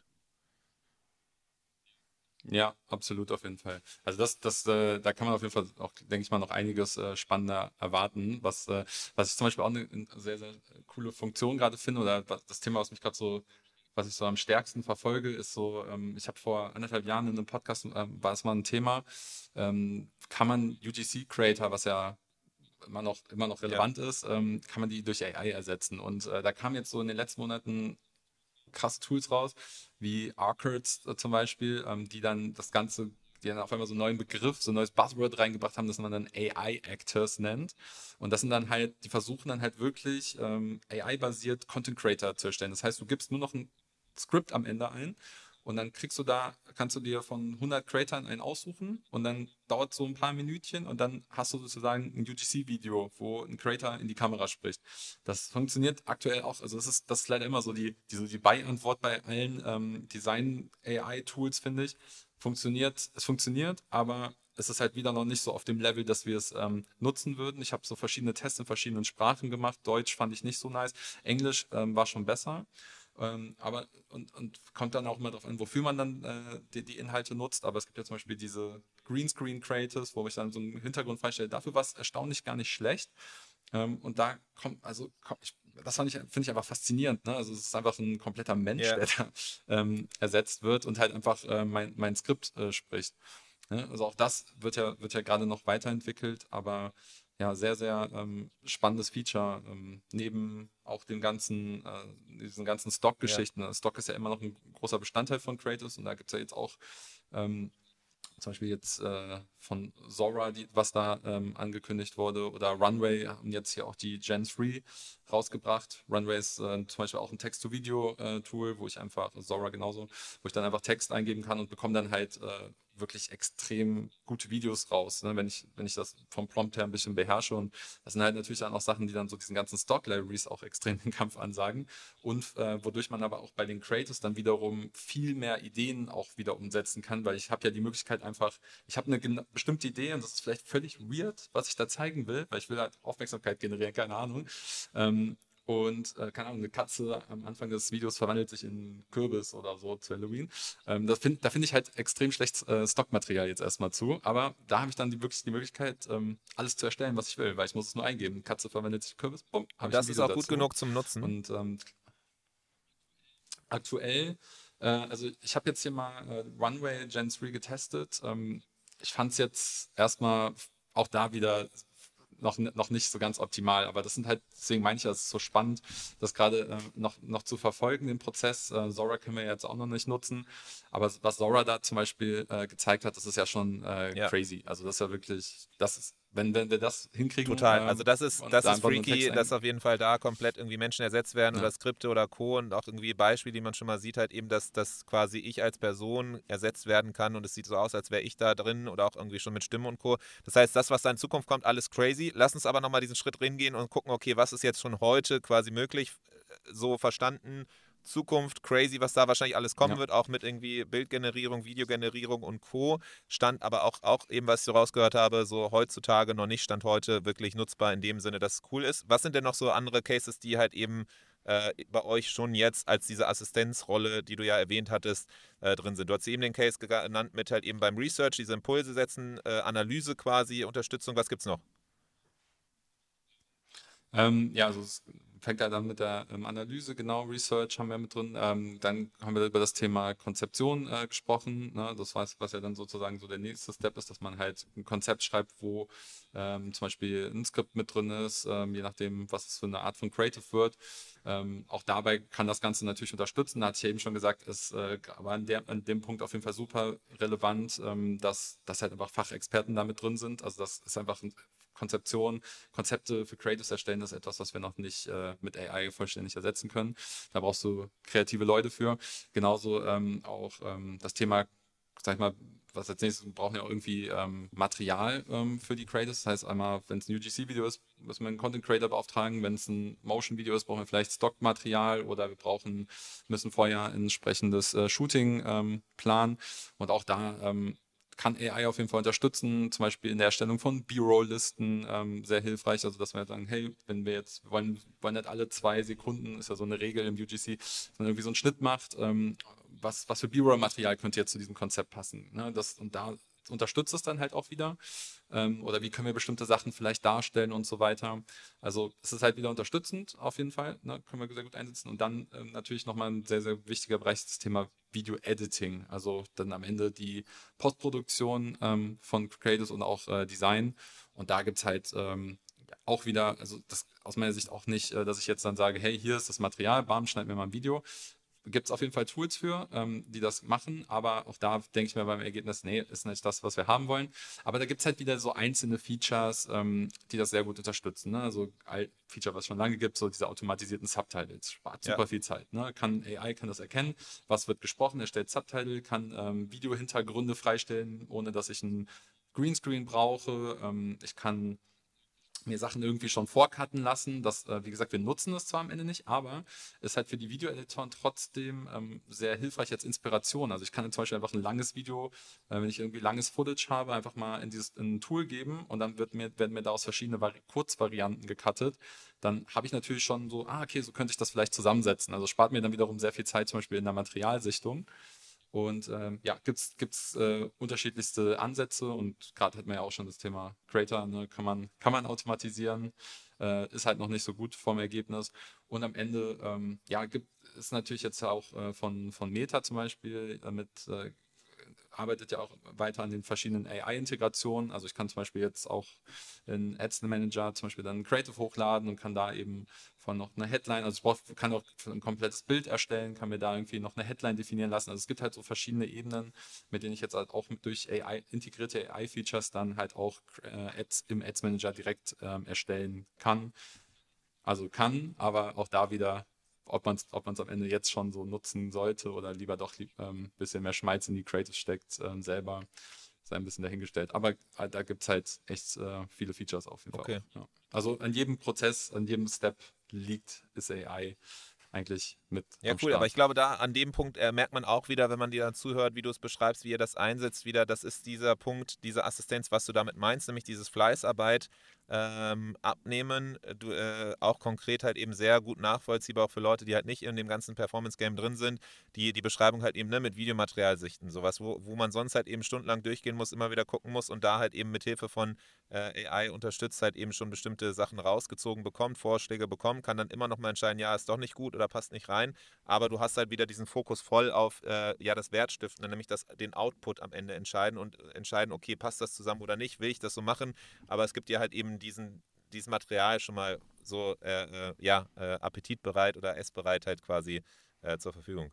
Ja, absolut auf jeden Fall. Also das, das, äh, da kann man auf jeden Fall auch, denke ich mal, noch einiges äh, spannender erwarten. Was, äh, was ich zum Beispiel auch eine, eine sehr, sehr coole Funktion gerade finde oder was, das Thema, was mich gerade so, was ich so am stärksten verfolge, ist so, ähm, ich habe vor anderthalb Jahren in einem Podcast, ähm, war es mal ein Thema, ähm, kann man U G C-Creator, was ja immer noch, immer noch relevant ist, ähm, kann man die durch A I ersetzen. Und äh, da kam jetzt so in den letzten Monaten krasse Tools raus, wie Arcurts äh, zum Beispiel, ähm, die dann das Ganze, die dann auf einmal so einen neuen Begriff, so ein neues Buzzword reingebracht haben, das man dann A I-Actors nennt. Und das sind dann halt, die versuchen dann halt wirklich ähm, A I-basiert Content Creator zu erstellen. Das heißt, du gibst nur noch ein Skript am Ende ein und dann kriegst du da, kannst du dir von hundert Creatoren einen aussuchen und dann dauert so ein paar Minütchen und dann hast du sozusagen ein U G C-Video, wo ein Creator in die Kamera spricht. Das funktioniert aktuell auch, also das ist, das ist leider immer so die, die, so die Bei-Antwort bei allen ähm, Design-A I-Tools, finde ich. Funktioniert, es funktioniert, aber es ist halt wieder noch nicht so auf dem Level, dass wir es ähm, nutzen würden. Ich habe so verschiedene Tests in verschiedenen Sprachen gemacht. Deutsch fand ich nicht so nice. Englisch ähm, war schon besser. Ähm, aber und, und kommt dann auch immer darauf an, wofür man dann äh, die, die Inhalte nutzt. Aber es gibt ja zum Beispiel diese Greenscreen Creatives, wo ich dann so einen Hintergrund freistelle. Dafür war es erstaunlich gar nicht schlecht. Ähm, und da kommt, also kommt, ich, das fand ich, finde ich einfach faszinierend. Ne? Also es ist einfach ein kompletter Mensch,
Ja.
der da ähm, ersetzt wird und halt einfach äh, mein, mein Skript äh, spricht. Ne? Also auch das wird ja, wird ja gerade noch weiterentwickelt, aber ja, sehr, sehr ähm, spannendes Feature, ähm, neben auch dem ganzen, äh, diesen ganzen Stock-Geschichten. Ja. Stock ist ja immer noch ein großer Bestandteil von Creators und da gibt es ja jetzt auch ähm, zum Beispiel jetzt äh, von Zora, die, was da ähm, angekündigt wurde, oder Runway haben jetzt hier auch die Gen drei rausgebracht. Runway ist äh, zum Beispiel auch ein Text-to-Video-Tool, äh, wo ich einfach, Zora genauso, wo ich dann einfach Text eingeben kann und bekomme dann halt äh, wirklich extrem gute Videos raus, ne? wenn ich, wenn ich das vom Prompt her ein bisschen beherrsche. Und das sind halt natürlich dann auch Sachen, die dann so diesen ganzen Stock-Libraries auch extrem den Kampf ansagen. Und äh, wodurch man aber auch bei den Creators dann wiederum viel mehr Ideen auch wieder umsetzen kann, weil ich habe ja die Möglichkeit einfach, ich habe eine gena- bestimmte Idee und das ist vielleicht völlig weird, was ich da zeigen will, weil ich will halt Aufmerksamkeit generieren, keine Ahnung. Ähm, Und, äh, keine Ahnung, eine Katze am Anfang des Videos verwandelt sich in einen Kürbis oder so zu Halloween. Ähm, das find, da finde ich halt extrem schlecht äh, Stockmaterial jetzt erstmal zu. Aber da habe ich dann die, wirklich die Möglichkeit, ähm, alles zu erstellen, was ich will, weil ich muss es nur eingeben. Katze verwandelt sich in Kürbis, bumm, habe
Und
ich ein
das ist
Video
auch gut
dazu.
genug zum Nutzen.
Und ähm, aktuell, äh, also ich habe jetzt hier mal äh, Runway Gen drei getestet. Ähm, ich fand es jetzt erstmal auch da wieder noch, noch nicht so ganz optimal, aber das sind halt, deswegen meine ich, das ist so spannend, das gerade äh, noch, noch zu verfolgen, den Prozess. Äh, Zora können wir jetzt auch noch nicht nutzen, aber was Zora da zum Beispiel äh, gezeigt hat, das ist ja schon äh,
Ja.
crazy. Also das ist ja wirklich, das ist, wenn, wenn wir das hinkriegen.
Total.
Ähm,
Also das ist,
und
das
da
ist
einfach nur einen
freaky,
Text
dass
ein-
auf jeden Fall da komplett irgendwie Menschen ersetzt werden
Ja.
oder Skripte oder Co. Und auch irgendwie Beispiele, die man schon mal sieht, halt eben, dass, dass quasi ich als Person ersetzt werden kann und es sieht so aus, als wäre ich da drin oder auch irgendwie schon mit Stimme und Co. Das heißt, das, was da in Zukunft kommt, alles crazy. Lass uns aber nochmal diesen Schritt reingehen und gucken, okay, was ist jetzt schon heute quasi möglich, so verstanden, Zukunft, crazy, was da wahrscheinlich alles kommen
Ja.
wird, auch mit irgendwie Bildgenerierung, Videogenerierung und Co. Stand aber auch, auch eben, was ich so rausgehört habe, so heutzutage noch nicht, Stand heute wirklich nutzbar in dem Sinne, dass es cool ist. Was sind denn noch so andere Cases, die halt eben äh, bei euch schon jetzt als diese Assistenzrolle, die du ja erwähnt hattest, äh, drin sind? Du hast eben den Case genannt mit halt eben beim Research, diese Impulse setzen, äh, Analyse quasi, Unterstützung, was gibt's noch?
Ähm, ja, also es fängt halt an mit der ähm, Analyse, genau, Research haben wir mit drin. Ähm, dann haben wir über das Thema Konzeption äh, gesprochen. Ne? Das heißt, was ja dann sozusagen so der nächste Step ist, dass man halt ein Konzept schreibt, wo ähm, zum Beispiel ein Skript mit drin ist, ähm, je nachdem, was es für eine Art von Creative wird. Ähm, auch dabei kann das Ganze natürlich unterstützen. Da hatte ich ja eben schon gesagt, es äh, war an, der, an dem Punkt auf jeden Fall super relevant, ähm, dass, dass halt einfach Fachexperten da mit drin sind. Also das ist einfach ein Konzeption, Konzepte für Creatives erstellen, das ist etwas, was wir noch nicht äh, mit A I vollständig ersetzen können. Da brauchst du kreative Leute für. Genauso ähm, auch ähm, das Thema, sag ich mal, was als nächstes, wir brauchen ja auch irgendwie ähm, Material ähm, für die Creatives. Das heißt einmal, wenn es ein U G C-Video ist, müssen wir einen Content Creator beauftragen. Wenn es ein Motion-Video ist, brauchen wir vielleicht Stockmaterial oder wir brauchen, müssen vorher ein entsprechendes äh, Shooting ähm, planen. Und auch da ähm, kann A I auf jeden Fall unterstützen, zum Beispiel in der Erstellung von B-Roll-Listen, ähm, sehr hilfreich, also dass wir halt sagen, hey, wenn wir jetzt, wir wollen, wollen nicht alle zwei Sekunden, ist ja so eine Regel im U G C, sondern irgendwie so einen Schnitt macht, ähm, was, was für B-Roll-Material könnte jetzt zu diesem Konzept passen, ne? Das, und da unterstützt es dann halt auch wieder, ähm, oder wie können wir bestimmte Sachen vielleicht darstellen und so weiter. Also es ist halt wieder unterstützend auf jeden Fall, ne? Können wir sehr gut einsetzen. Und dann ähm, natürlich nochmal ein sehr, sehr wichtiger Bereich ist das Thema Video-Editing, also dann am Ende die Postproduktion ähm, von Creatives und auch äh, Design. Und da gibt es halt ähm, auch wieder, also das aus meiner Sicht auch nicht, äh, dass ich jetzt dann sage, hey, hier ist das Material, bam, schneid mir mal ein Video. Gibt es auf jeden Fall Tools für, ähm, die das machen, aber auch da denke ich mir beim Ergebnis, nee, ist nicht das, was wir haben wollen. Aber da gibt es halt wieder so einzelne Features, ähm, die das sehr gut unterstützen. Ne? Also ein Feature, was es schon lange gibt, so diese automatisierten Subtitles, spart super
Ja.
viel Zeit. Ne? Kann A I kann das erkennen, was wird gesprochen, erstellt Subtitle, kann ähm, Videohintergründe freistellen, ohne dass ich einen Greenscreen brauche. Ähm, ich kann mir Sachen irgendwie schon vorcutten lassen. Das, äh, wie gesagt, wir nutzen es zwar am Ende nicht, aber ist halt für die Videoeditoren trotzdem ähm, sehr hilfreich als Inspiration. Also ich kann zum Beispiel einfach ein langes Video, äh, wenn ich irgendwie langes Footage habe, einfach mal in dieses in ein Tool geben und dann wird mir, werden mir daraus verschiedene Vari- Kurzvarianten gecuttet. Dann habe ich natürlich schon so, ah, okay, so könnte ich das vielleicht zusammensetzen. Also spart mir dann wiederum sehr viel Zeit, zum Beispiel in der Materialsichtung. Und ähm, ja, gibt es äh, unterschiedlichste Ansätze und gerade hatten wir ja auch schon das Thema Creator, ne, kann man, kann man automatisieren, äh, ist halt noch nicht so gut vom Ergebnis. Und am Ende, ähm, ja, gibt es natürlich jetzt auch äh, von, von Meta zum Beispiel äh, mit äh, arbeitet ja auch weiter an den verschiedenen A I-Integrationen. Also ich kann zum Beispiel jetzt auch in Ads Manager zum Beispiel dann ein Creative hochladen und kann da eben von noch eine Headline, also ich brauch, kann auch ein komplettes Bild erstellen, kann mir da irgendwie noch eine Headline definieren lassen. Also es gibt halt so verschiedene Ebenen, mit denen ich jetzt halt auch mit durch A I, integrierte A I-Features dann halt auch äh, Ads im Ads Manager direkt ähm, erstellen kann. Also kann, aber auch da wieder, ob man es ob man's am Ende jetzt schon so nutzen sollte oder lieber doch ein ähm, bisschen mehr Schmalz in die Creative steckt, ähm, selber, sei ein bisschen dahingestellt. Aber äh, da gibt es halt echt äh, viele Features auf jeden
Okay.
Fall auch. Ja. Also an jedem Prozess, an jedem Step liegt, ist A I eigentlich mit
Ja,
am
cool,
Start.
aber ich glaube, da an dem Punkt äh, merkt man auch wieder, wenn man dir dann zuhört, wie du es beschreibst, wie ihr das einsetzt, wieder, das ist dieser Punkt, diese Assistenz, was du damit meinst, nämlich dieses Fleißarbeit ähm, abnehmen, äh, du, äh, auch konkret halt eben sehr gut nachvollziehbar, auch für Leute, die halt nicht in dem ganzen Performance-Game drin sind, die die Beschreibung halt eben ne, mit Videomaterial sichten, sowas, wo, wo man sonst halt eben stundenlang durchgehen muss, immer wieder gucken muss und da halt eben mit Hilfe von äh, A I unterstützt halt eben schon bestimmte Sachen rausgezogen bekommt, Vorschläge bekommt, kann dann immer noch mal entscheiden, ja, ist doch nicht gut oder passt nicht rein, aber du hast halt wieder diesen Fokus voll auf äh, ja, das Wertstiften, nämlich das, den Output am Ende entscheiden und entscheiden, okay, passt das zusammen oder nicht, will ich das so machen, aber es gibt dir halt eben diesen, dieses Material schon mal so äh, äh, ja, äh, appetitbereit oder essbereit halt quasi äh, zur Verfügung.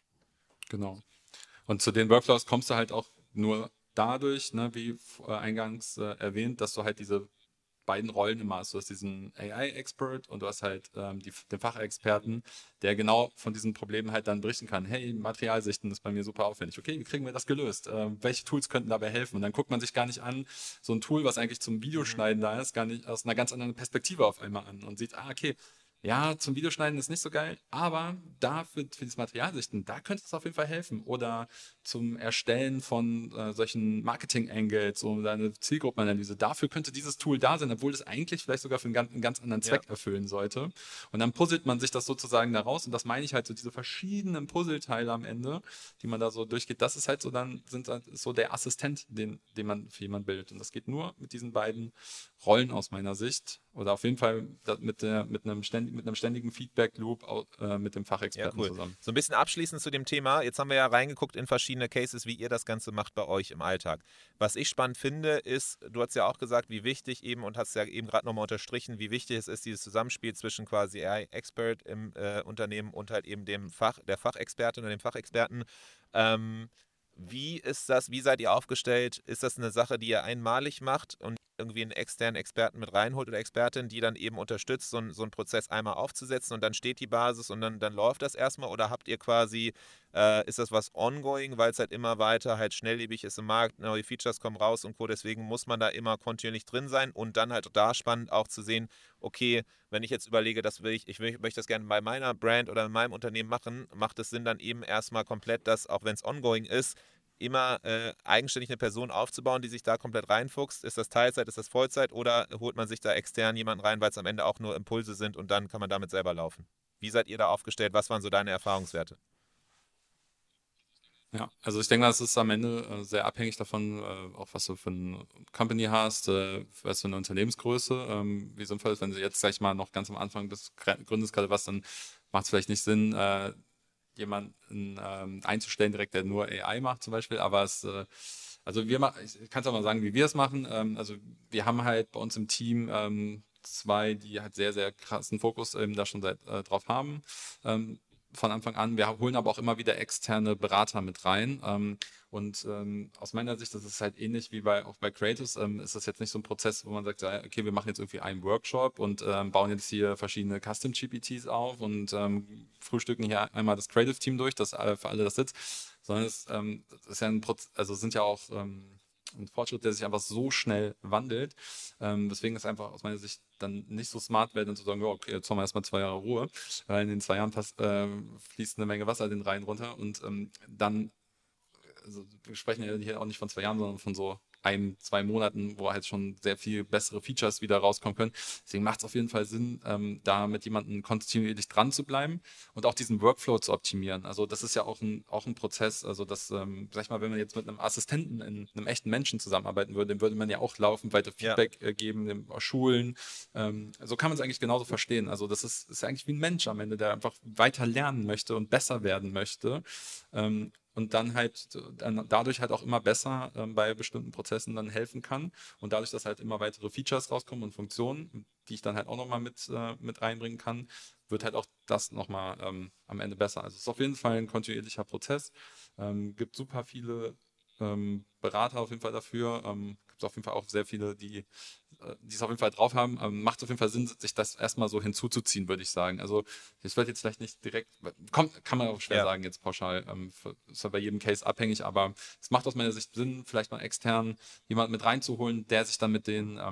Genau. Und zu den Workflows kommst du halt auch nur dadurch, ne, wie äh, eingangs äh, erwähnt, dass du halt diese beiden Rollen immer hast. Du hast diesen A I-Expert und du hast halt ähm, die, den Fachexperten, der genau von diesen Problemen halt dann berichten kann. Hey, Materialsichten ist bei mir super aufwendig. Okay, wie kriegen wir das gelöst? Ähm, welche Tools könnten dabei helfen? Und dann guckt man sich gar nicht an, so ein Tool, was eigentlich zum Videoschneiden da ist, gar nicht aus einer ganz anderen Perspektive auf einmal an und sieht, ah, okay, ja, zum Videoschneiden ist nicht so geil, aber dafür, für das Materialsichten, da könnte es auf jeden Fall helfen. Oder zum Erstellen von äh, solchen Marketing-Angles oder eine Zielgruppenanalyse, dafür könnte dieses Tool da sein, obwohl es eigentlich vielleicht sogar für einen ganz, einen ganz anderen Zweck ja. erfüllen sollte. Und dann puzzelt man sich das sozusagen da raus und das meine ich halt so, diese verschiedenen Puzzleteile am Ende, die man da so durchgeht, das ist halt so dann, sind halt so der Assistent, den, den man für jemanden bildet. Und das geht nur mit diesen beiden Rollen aus meiner Sicht oder auf jeden Fall mit, der, mit, einem, ständig, mit einem ständigen Feedback-Loop äh, mit dem Fachexperten
ja, cool.
zusammen.
So ein bisschen abschließend zu dem Thema. Jetzt haben wir ja reingeguckt in verschiedene Cases, wie ihr das Ganze macht bei euch im Alltag. Was ich spannend finde, ist, du hast ja auch gesagt, wie wichtig eben und hast ja eben gerade nochmal unterstrichen, wie wichtig es ist, dieses Zusammenspiel zwischen quasi A I-Expert im äh, Unternehmen und halt eben dem Fach, der Fachexpertin oder dem Fachexperten. Ähm, Wie ist das, wie seid ihr aufgestellt? Ist das eine Sache, die ihr einmalig macht und irgendwie einen externen Experten mit reinholt oder Expertin, die dann eben unterstützt, so, ein, so einen Prozess einmal aufzusetzen und dann steht die Basis und dann, dann läuft das erstmal? Oder habt ihr quasi, äh, ist das was ongoing, weil es halt immer weiter halt schnelllebig ist im Markt, neue Features kommen raus und Co., deswegen muss man da immer kontinuierlich drin sein und dann halt da spannend auch zu sehen, okay, wenn ich jetzt überlege, das will ich, ich will, möchte das gerne bei meiner Brand oder in meinem Unternehmen machen, macht es Sinn dann eben erstmal komplett das, auch wenn es ongoing ist, immer äh, eigenständig eine Person aufzubauen, die sich da komplett reinfuchst? Ist das Teilzeit, ist das Vollzeit oder holt man sich da extern jemanden rein, weil es am Ende auch nur Impulse sind und dann kann man damit selber laufen? Wie seid ihr da aufgestellt? Was waren so deine Erfahrungswerte?
Ja, also ich denke, das ist am Ende äh, sehr abhängig davon, äh, auch was du für eine Company hast, äh, was für eine Unternehmensgröße. Ähm, wie sinnvoll ist, wenn du jetzt gleich mal noch ganz am Anfang bist, gründest gerade was, dann macht es vielleicht nicht Sinn, äh, jemanden ähm, einzustellen, direkt, der nur A I macht zum Beispiel, aber es, äh, also wir machen, ich kann es auch mal sagen, wie wir es machen, ähm, also wir haben halt bei uns im Team ähm, zwei, die halt sehr, sehr krassen Fokus ähm, da schon seit, äh, drauf haben, ähm, von Anfang an. Wir holen aber auch immer wieder externe Berater mit rein. Ähm, und ähm, aus meiner Sicht, das ist halt ähnlich wie bei auch bei Creatives, ähm, ist das jetzt nicht so ein Prozess, wo man sagt, ja, okay, wir machen jetzt irgendwie einen Workshop und ähm, bauen jetzt hier verschiedene Custom-G P Ts auf und ähm, frühstücken hier einmal das Creative-Team durch, das äh, für alle das sitzt. Sondern es ähm, ist ja ein Prozess, also es sind ja auch ähm, ein Fortschritt, der sich einfach so schnell wandelt. Ähm, deswegen ist einfach aus meiner Sicht dann nicht so smart werden, zu sagen, ja, okay, jetzt haben wir erstmal zwei Jahre Ruhe, weil in den zwei Jahren pass, äh, fließt eine Menge Wasser den Rhein runter und ähm, dann, also wir sprechen ja hier auch nicht von zwei Jahren, sondern von so ein, zwei Monaten, wo halt schon sehr viel bessere Features wieder rauskommen können. Deswegen macht es auf jeden Fall Sinn, ähm, da mit jemandem kontinuierlich dran zu bleiben und auch diesen Workflow zu optimieren. Also das ist ja auch ein, auch ein Prozess, also das, ähm, sag ich mal, wenn man jetzt mit einem Assistenten, in, einem echten Menschen zusammenarbeiten würde, dem würde man ja auch laufend weiter Feedback ja. äh, geben, dem schulen. Ähm, so kann man es eigentlich genauso verstehen. Also das ist, ist eigentlich wie ein Mensch am Ende, der einfach weiter lernen möchte und besser werden möchte. Ähm, und dann halt dann dadurch halt auch immer besser ähm, bei bestimmten Prozessen dann helfen kann und dadurch, dass halt immer weitere Features rauskommen und Funktionen, die ich dann halt auch nochmal mit, äh, mit reinbringen kann, wird halt auch das nochmal ähm, am Ende besser. Also es ist auf jeden Fall ein kontinuierlicher Prozess, ähm, gibt super viele ähm, Berater auf jeden Fall dafür, ähm, gibt auf jeden Fall auch sehr viele, die äh, die es auf jeden Fall drauf haben. Ähm, macht auf jeden Fall Sinn, sich das erstmal so hinzuzuziehen, würde ich sagen. Also das wird jetzt vielleicht nicht direkt, kommt, kann man auch schwer ja. sagen jetzt pauschal, ähm, für, ist ja bei jedem Case abhängig, aber es macht aus meiner Sicht Sinn, vielleicht mal extern jemanden mit reinzuholen, der sich dann mit den ähm,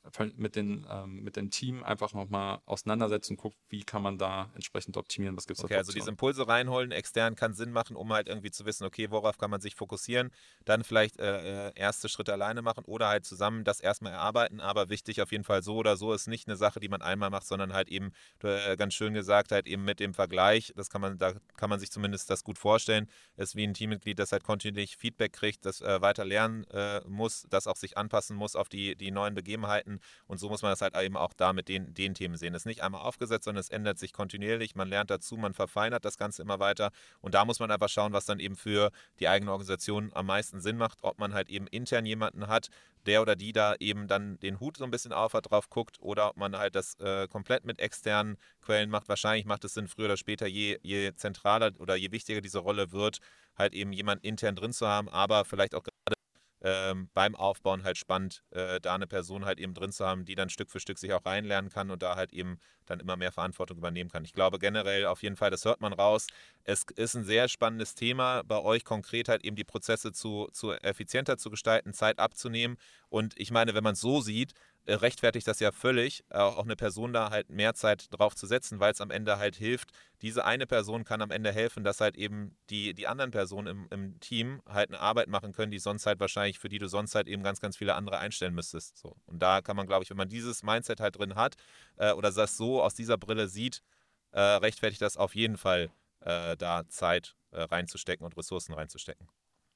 mit, den, ähm, mit dem Team einfach nochmal auseinandersetzt und guckt, wie kann man da entsprechend optimieren, was gibt es
Okay,
da für
also diese
Optionen.
Impulse reinholen, extern kann Sinn machen, um halt irgendwie zu wissen, okay, worauf kann man sich fokussieren, dann vielleicht äh, erste Schritte alleine machen oder halt zusammen das erstmal erarbeiten, aber wichtig auf jeden Fall so oder so ist nicht eine Sache, die man einmal macht, sondern halt eben, du äh, ganz schön gesagt, halt eben mit dem Vergleich, das kann man, da kann man sich zumindest das gut vorstellen, ist wie ein Teammitglied, das halt kontinuierlich Feedback kriegt, das äh, weiter lernen äh, muss, das auch sich anpassen muss auf die, die neuen Begebenheiten und so muss man das halt eben auch da mit den, den Themen sehen. Es ist nicht einmal aufgesetzt, sondern es ändert sich kontinuierlich, man lernt dazu, man verfeinert das Ganze immer weiter und da muss man einfach schauen, was dann eben für die eigene Organisation am meisten Sinn macht, ob man halt eben intern jemanden hat, der oder die da eben dann den Hut so ein bisschen auf hat, drauf guckt oder ob man halt das äh, komplett mit externen Quellen macht. Wahrscheinlich macht es Sinn, früher oder später, je, je zentraler oder je wichtiger diese Rolle wird, halt eben jemanden intern drin zu haben, aber vielleicht auch Ähm, beim Aufbauen halt spannend, äh, da eine Person halt eben drin zu haben, die dann Stück für Stück sich auch reinlernen kann und da halt eben dann immer mehr Verantwortung übernehmen kann. Ich glaube generell auf jeden Fall, das hört man raus. Es ist ein sehr spannendes Thema, bei euch konkret halt eben die Prozesse zu, zu effizienter zu gestalten, Zeit abzunehmen und ich meine, wenn man es so sieht, äh, rechtfertigt das ja völlig, äh, auch eine Person da halt mehr Zeit drauf zu setzen, weil es am Ende halt hilft. Diese eine Person kann am Ende helfen, dass halt eben die, die anderen Personen im, im Team halt eine Arbeit machen können, die sonst halt wahrscheinlich, für die du sonst halt eben ganz, ganz viele andere einstellen müsstest. So. Und da kann man, glaube ich, wenn man dieses Mindset halt drin hat äh, oder das so aus dieser Brille sieht, äh, rechtfertigt das auf jeden Fall, äh, da Zeit äh, reinzustecken und Ressourcen reinzustecken.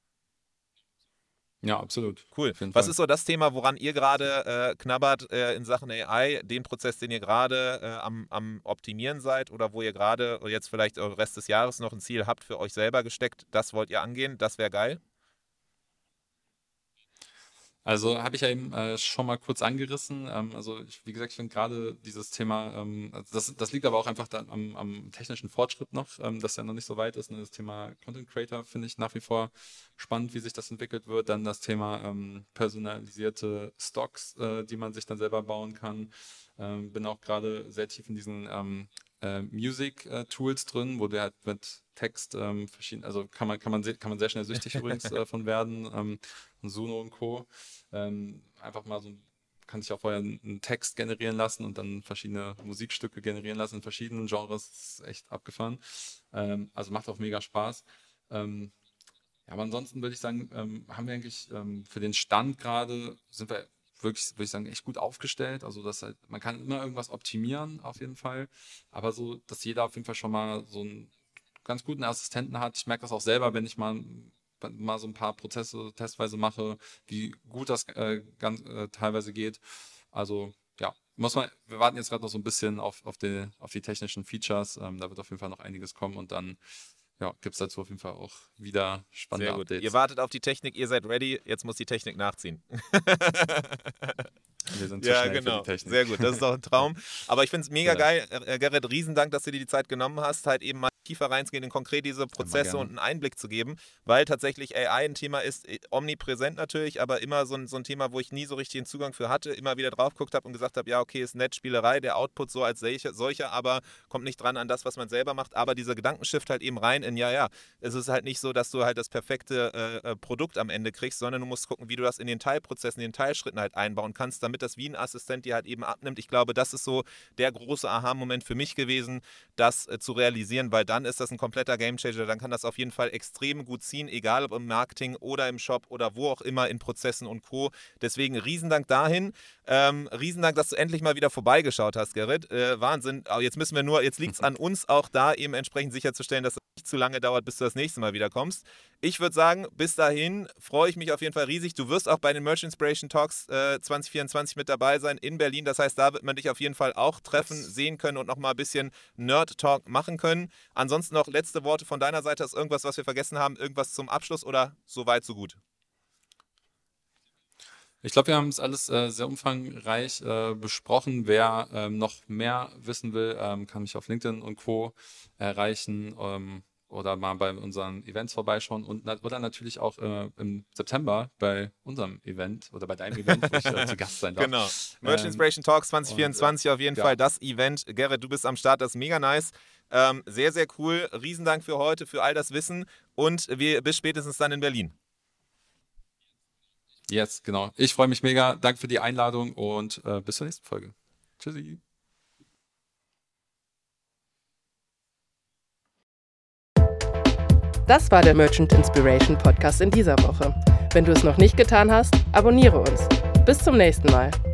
Ja, absolut.
Cool.
Auf jeden
Was
Fall.
ist so das Thema, woran ihr gerade äh, knabbert äh, in Sachen A I, den Prozess, den ihr gerade äh, am, am Optimieren seid oder wo ihr gerade jetzt vielleicht den Rest des Jahres noch ein Ziel habt für euch selber gesteckt, das wollt ihr angehen, das wäre geil?
Also habe ich ja eben äh, schon mal kurz angerissen. Ähm, also ich, wie gesagt, ich finde gerade dieses Thema, ähm, also das, das liegt aber auch einfach dann am, am technischen Fortschritt noch, ähm, dass der noch nicht so weit ist. Ne? Das Thema Content Creator finde ich nach wie vor spannend, wie sich das entwickelt wird. Dann das Thema ähm, personalisierte Stocks, äh, die man sich dann selber bauen kann. Ähm, bin auch gerade sehr tief in diesen ähm, äh, Music-Tools drin, wo du halt mit Text ähm, verschieden, also kann man, kann man, se- kann man sehr schnell süchtig übrigens äh, von werden. Ähm, Suno und Co. Ähm, einfach mal so, kann sich auch vorher einen Text generieren lassen und dann verschiedene Musikstücke generieren lassen in verschiedenen Genres. Das ist echt abgefahren. Ähm, also macht auch mega Spaß. Ähm, ja, aber ansonsten würde ich sagen, ähm, haben wir eigentlich ähm, für den Stand gerade, sind wir wirklich, würde ich sagen, echt gut aufgestellt. Also das halt, man kann immer irgendwas optimieren, auf jeden Fall. Aber so, dass jeder auf jeden Fall schon mal so einen ganz guten Assistenten hat. Ich merke das auch selber, wenn ich mal mal so ein paar Prozesse testweise mache, wie gut das äh, ganz, äh, teilweise geht. Also ja, muss man, wir warten jetzt gerade noch so ein bisschen auf, auf, die, auf die technischen Features. Ähm, da wird auf jeden Fall noch einiges kommen und dann ja, gibt es dazu auf jeden Fall auch wieder spannende
Sehr gut.
Updates.
Ihr wartet auf die Technik, ihr seid ready, jetzt muss die Technik nachziehen.
Wir sind zu
Ja,
schnell
genau.
für die Technik.
Sehr gut, das ist doch ein Traum. Aber ich finde es mega
Ja.
geil. Äh, Gerrit, Riesendank, dass du dir die Zeit genommen hast, halt eben mal tiefer reinzugehen, in konkret diese Prozesse
gerne.
und einen Einblick zu geben, weil tatsächlich A I ein Thema ist, äh, omnipräsent natürlich, aber immer so ein, so ein Thema, wo ich nie so richtig den Zugang für hatte, immer wieder drauf geguckt habe und gesagt habe, ja, okay, ist nett, Spielerei, der Output so als solcher, solcher, aber kommt nicht dran an das, was man selber macht, aber dieser Gedankenshift halt eben rein in, ja, ja, es ist halt nicht so, dass du halt das perfekte äh, Produkt am Ende kriegst, sondern du musst gucken, wie du das in den Teilprozessen, in den Teilschritten halt einbauen kannst, damit das wie ein Assistent dir halt eben abnimmt. Ich glaube, das ist so der große Aha-Moment für mich gewesen, das äh, zu realisieren, weil dann ist das ein kompletter Gamechanger, dann kann das auf jeden Fall extrem gut ziehen, egal ob im Marketing oder im Shop oder wo auch immer in Prozessen und Co. Deswegen Riesendank dahin. Ähm, Riesendank, dass du endlich mal wieder vorbeigeschaut hast, Gerrit. Äh, Wahnsinn. Aber jetzt müssen wir nur, jetzt liegt es an uns auch da eben entsprechend sicherzustellen, dass es nicht zu lange dauert, bis du das nächste Mal wieder kommst. Ich würde sagen, bis dahin freue ich mich auf jeden Fall riesig. Du wirst auch bei den Merch Inspiration Talks äh, zwanzig vierundzwanzig mit dabei sein in Berlin. Das heißt, da wird man dich auf jeden Fall auch treffen, sehen können und nochmal ein bisschen Nerd-Talk machen können. Ansonsten noch letzte Worte von deiner Seite. Ist irgendwas, was wir vergessen haben? Irgendwas zum Abschluss oder so weit, so gut?
Ich glaube, wir haben es alles äh, sehr umfangreich äh, besprochen. Wer ähm, noch mehr wissen will, ähm, kann mich auf LinkedIn und Co. erreichen ähm, oder mal bei unseren Events vorbeischauen und na- oder natürlich auch äh, im September bei unserem Event oder bei deinem Event, wo ich äh, zu Gast sein darf.
Genau. Merch
Ähm,
Inspiration Talks zwanzig vierundzwanzig
und, äh,
auf jeden
ja.
Fall das Event. Gerrit, du bist am Start, das ist mega nice. Ähm, sehr, sehr cool. Riesendank für heute, für all das Wissen und wir bis spätestens dann in Berlin.
Yes, genau. Ich freue mich mega. Danke für die Einladung und äh, bis zur nächsten Folge. Tschüssi.
Das war der Merchant Inspiration Podcast in dieser Woche. Wenn du es noch nicht getan hast, abonniere uns. Bis zum nächsten Mal.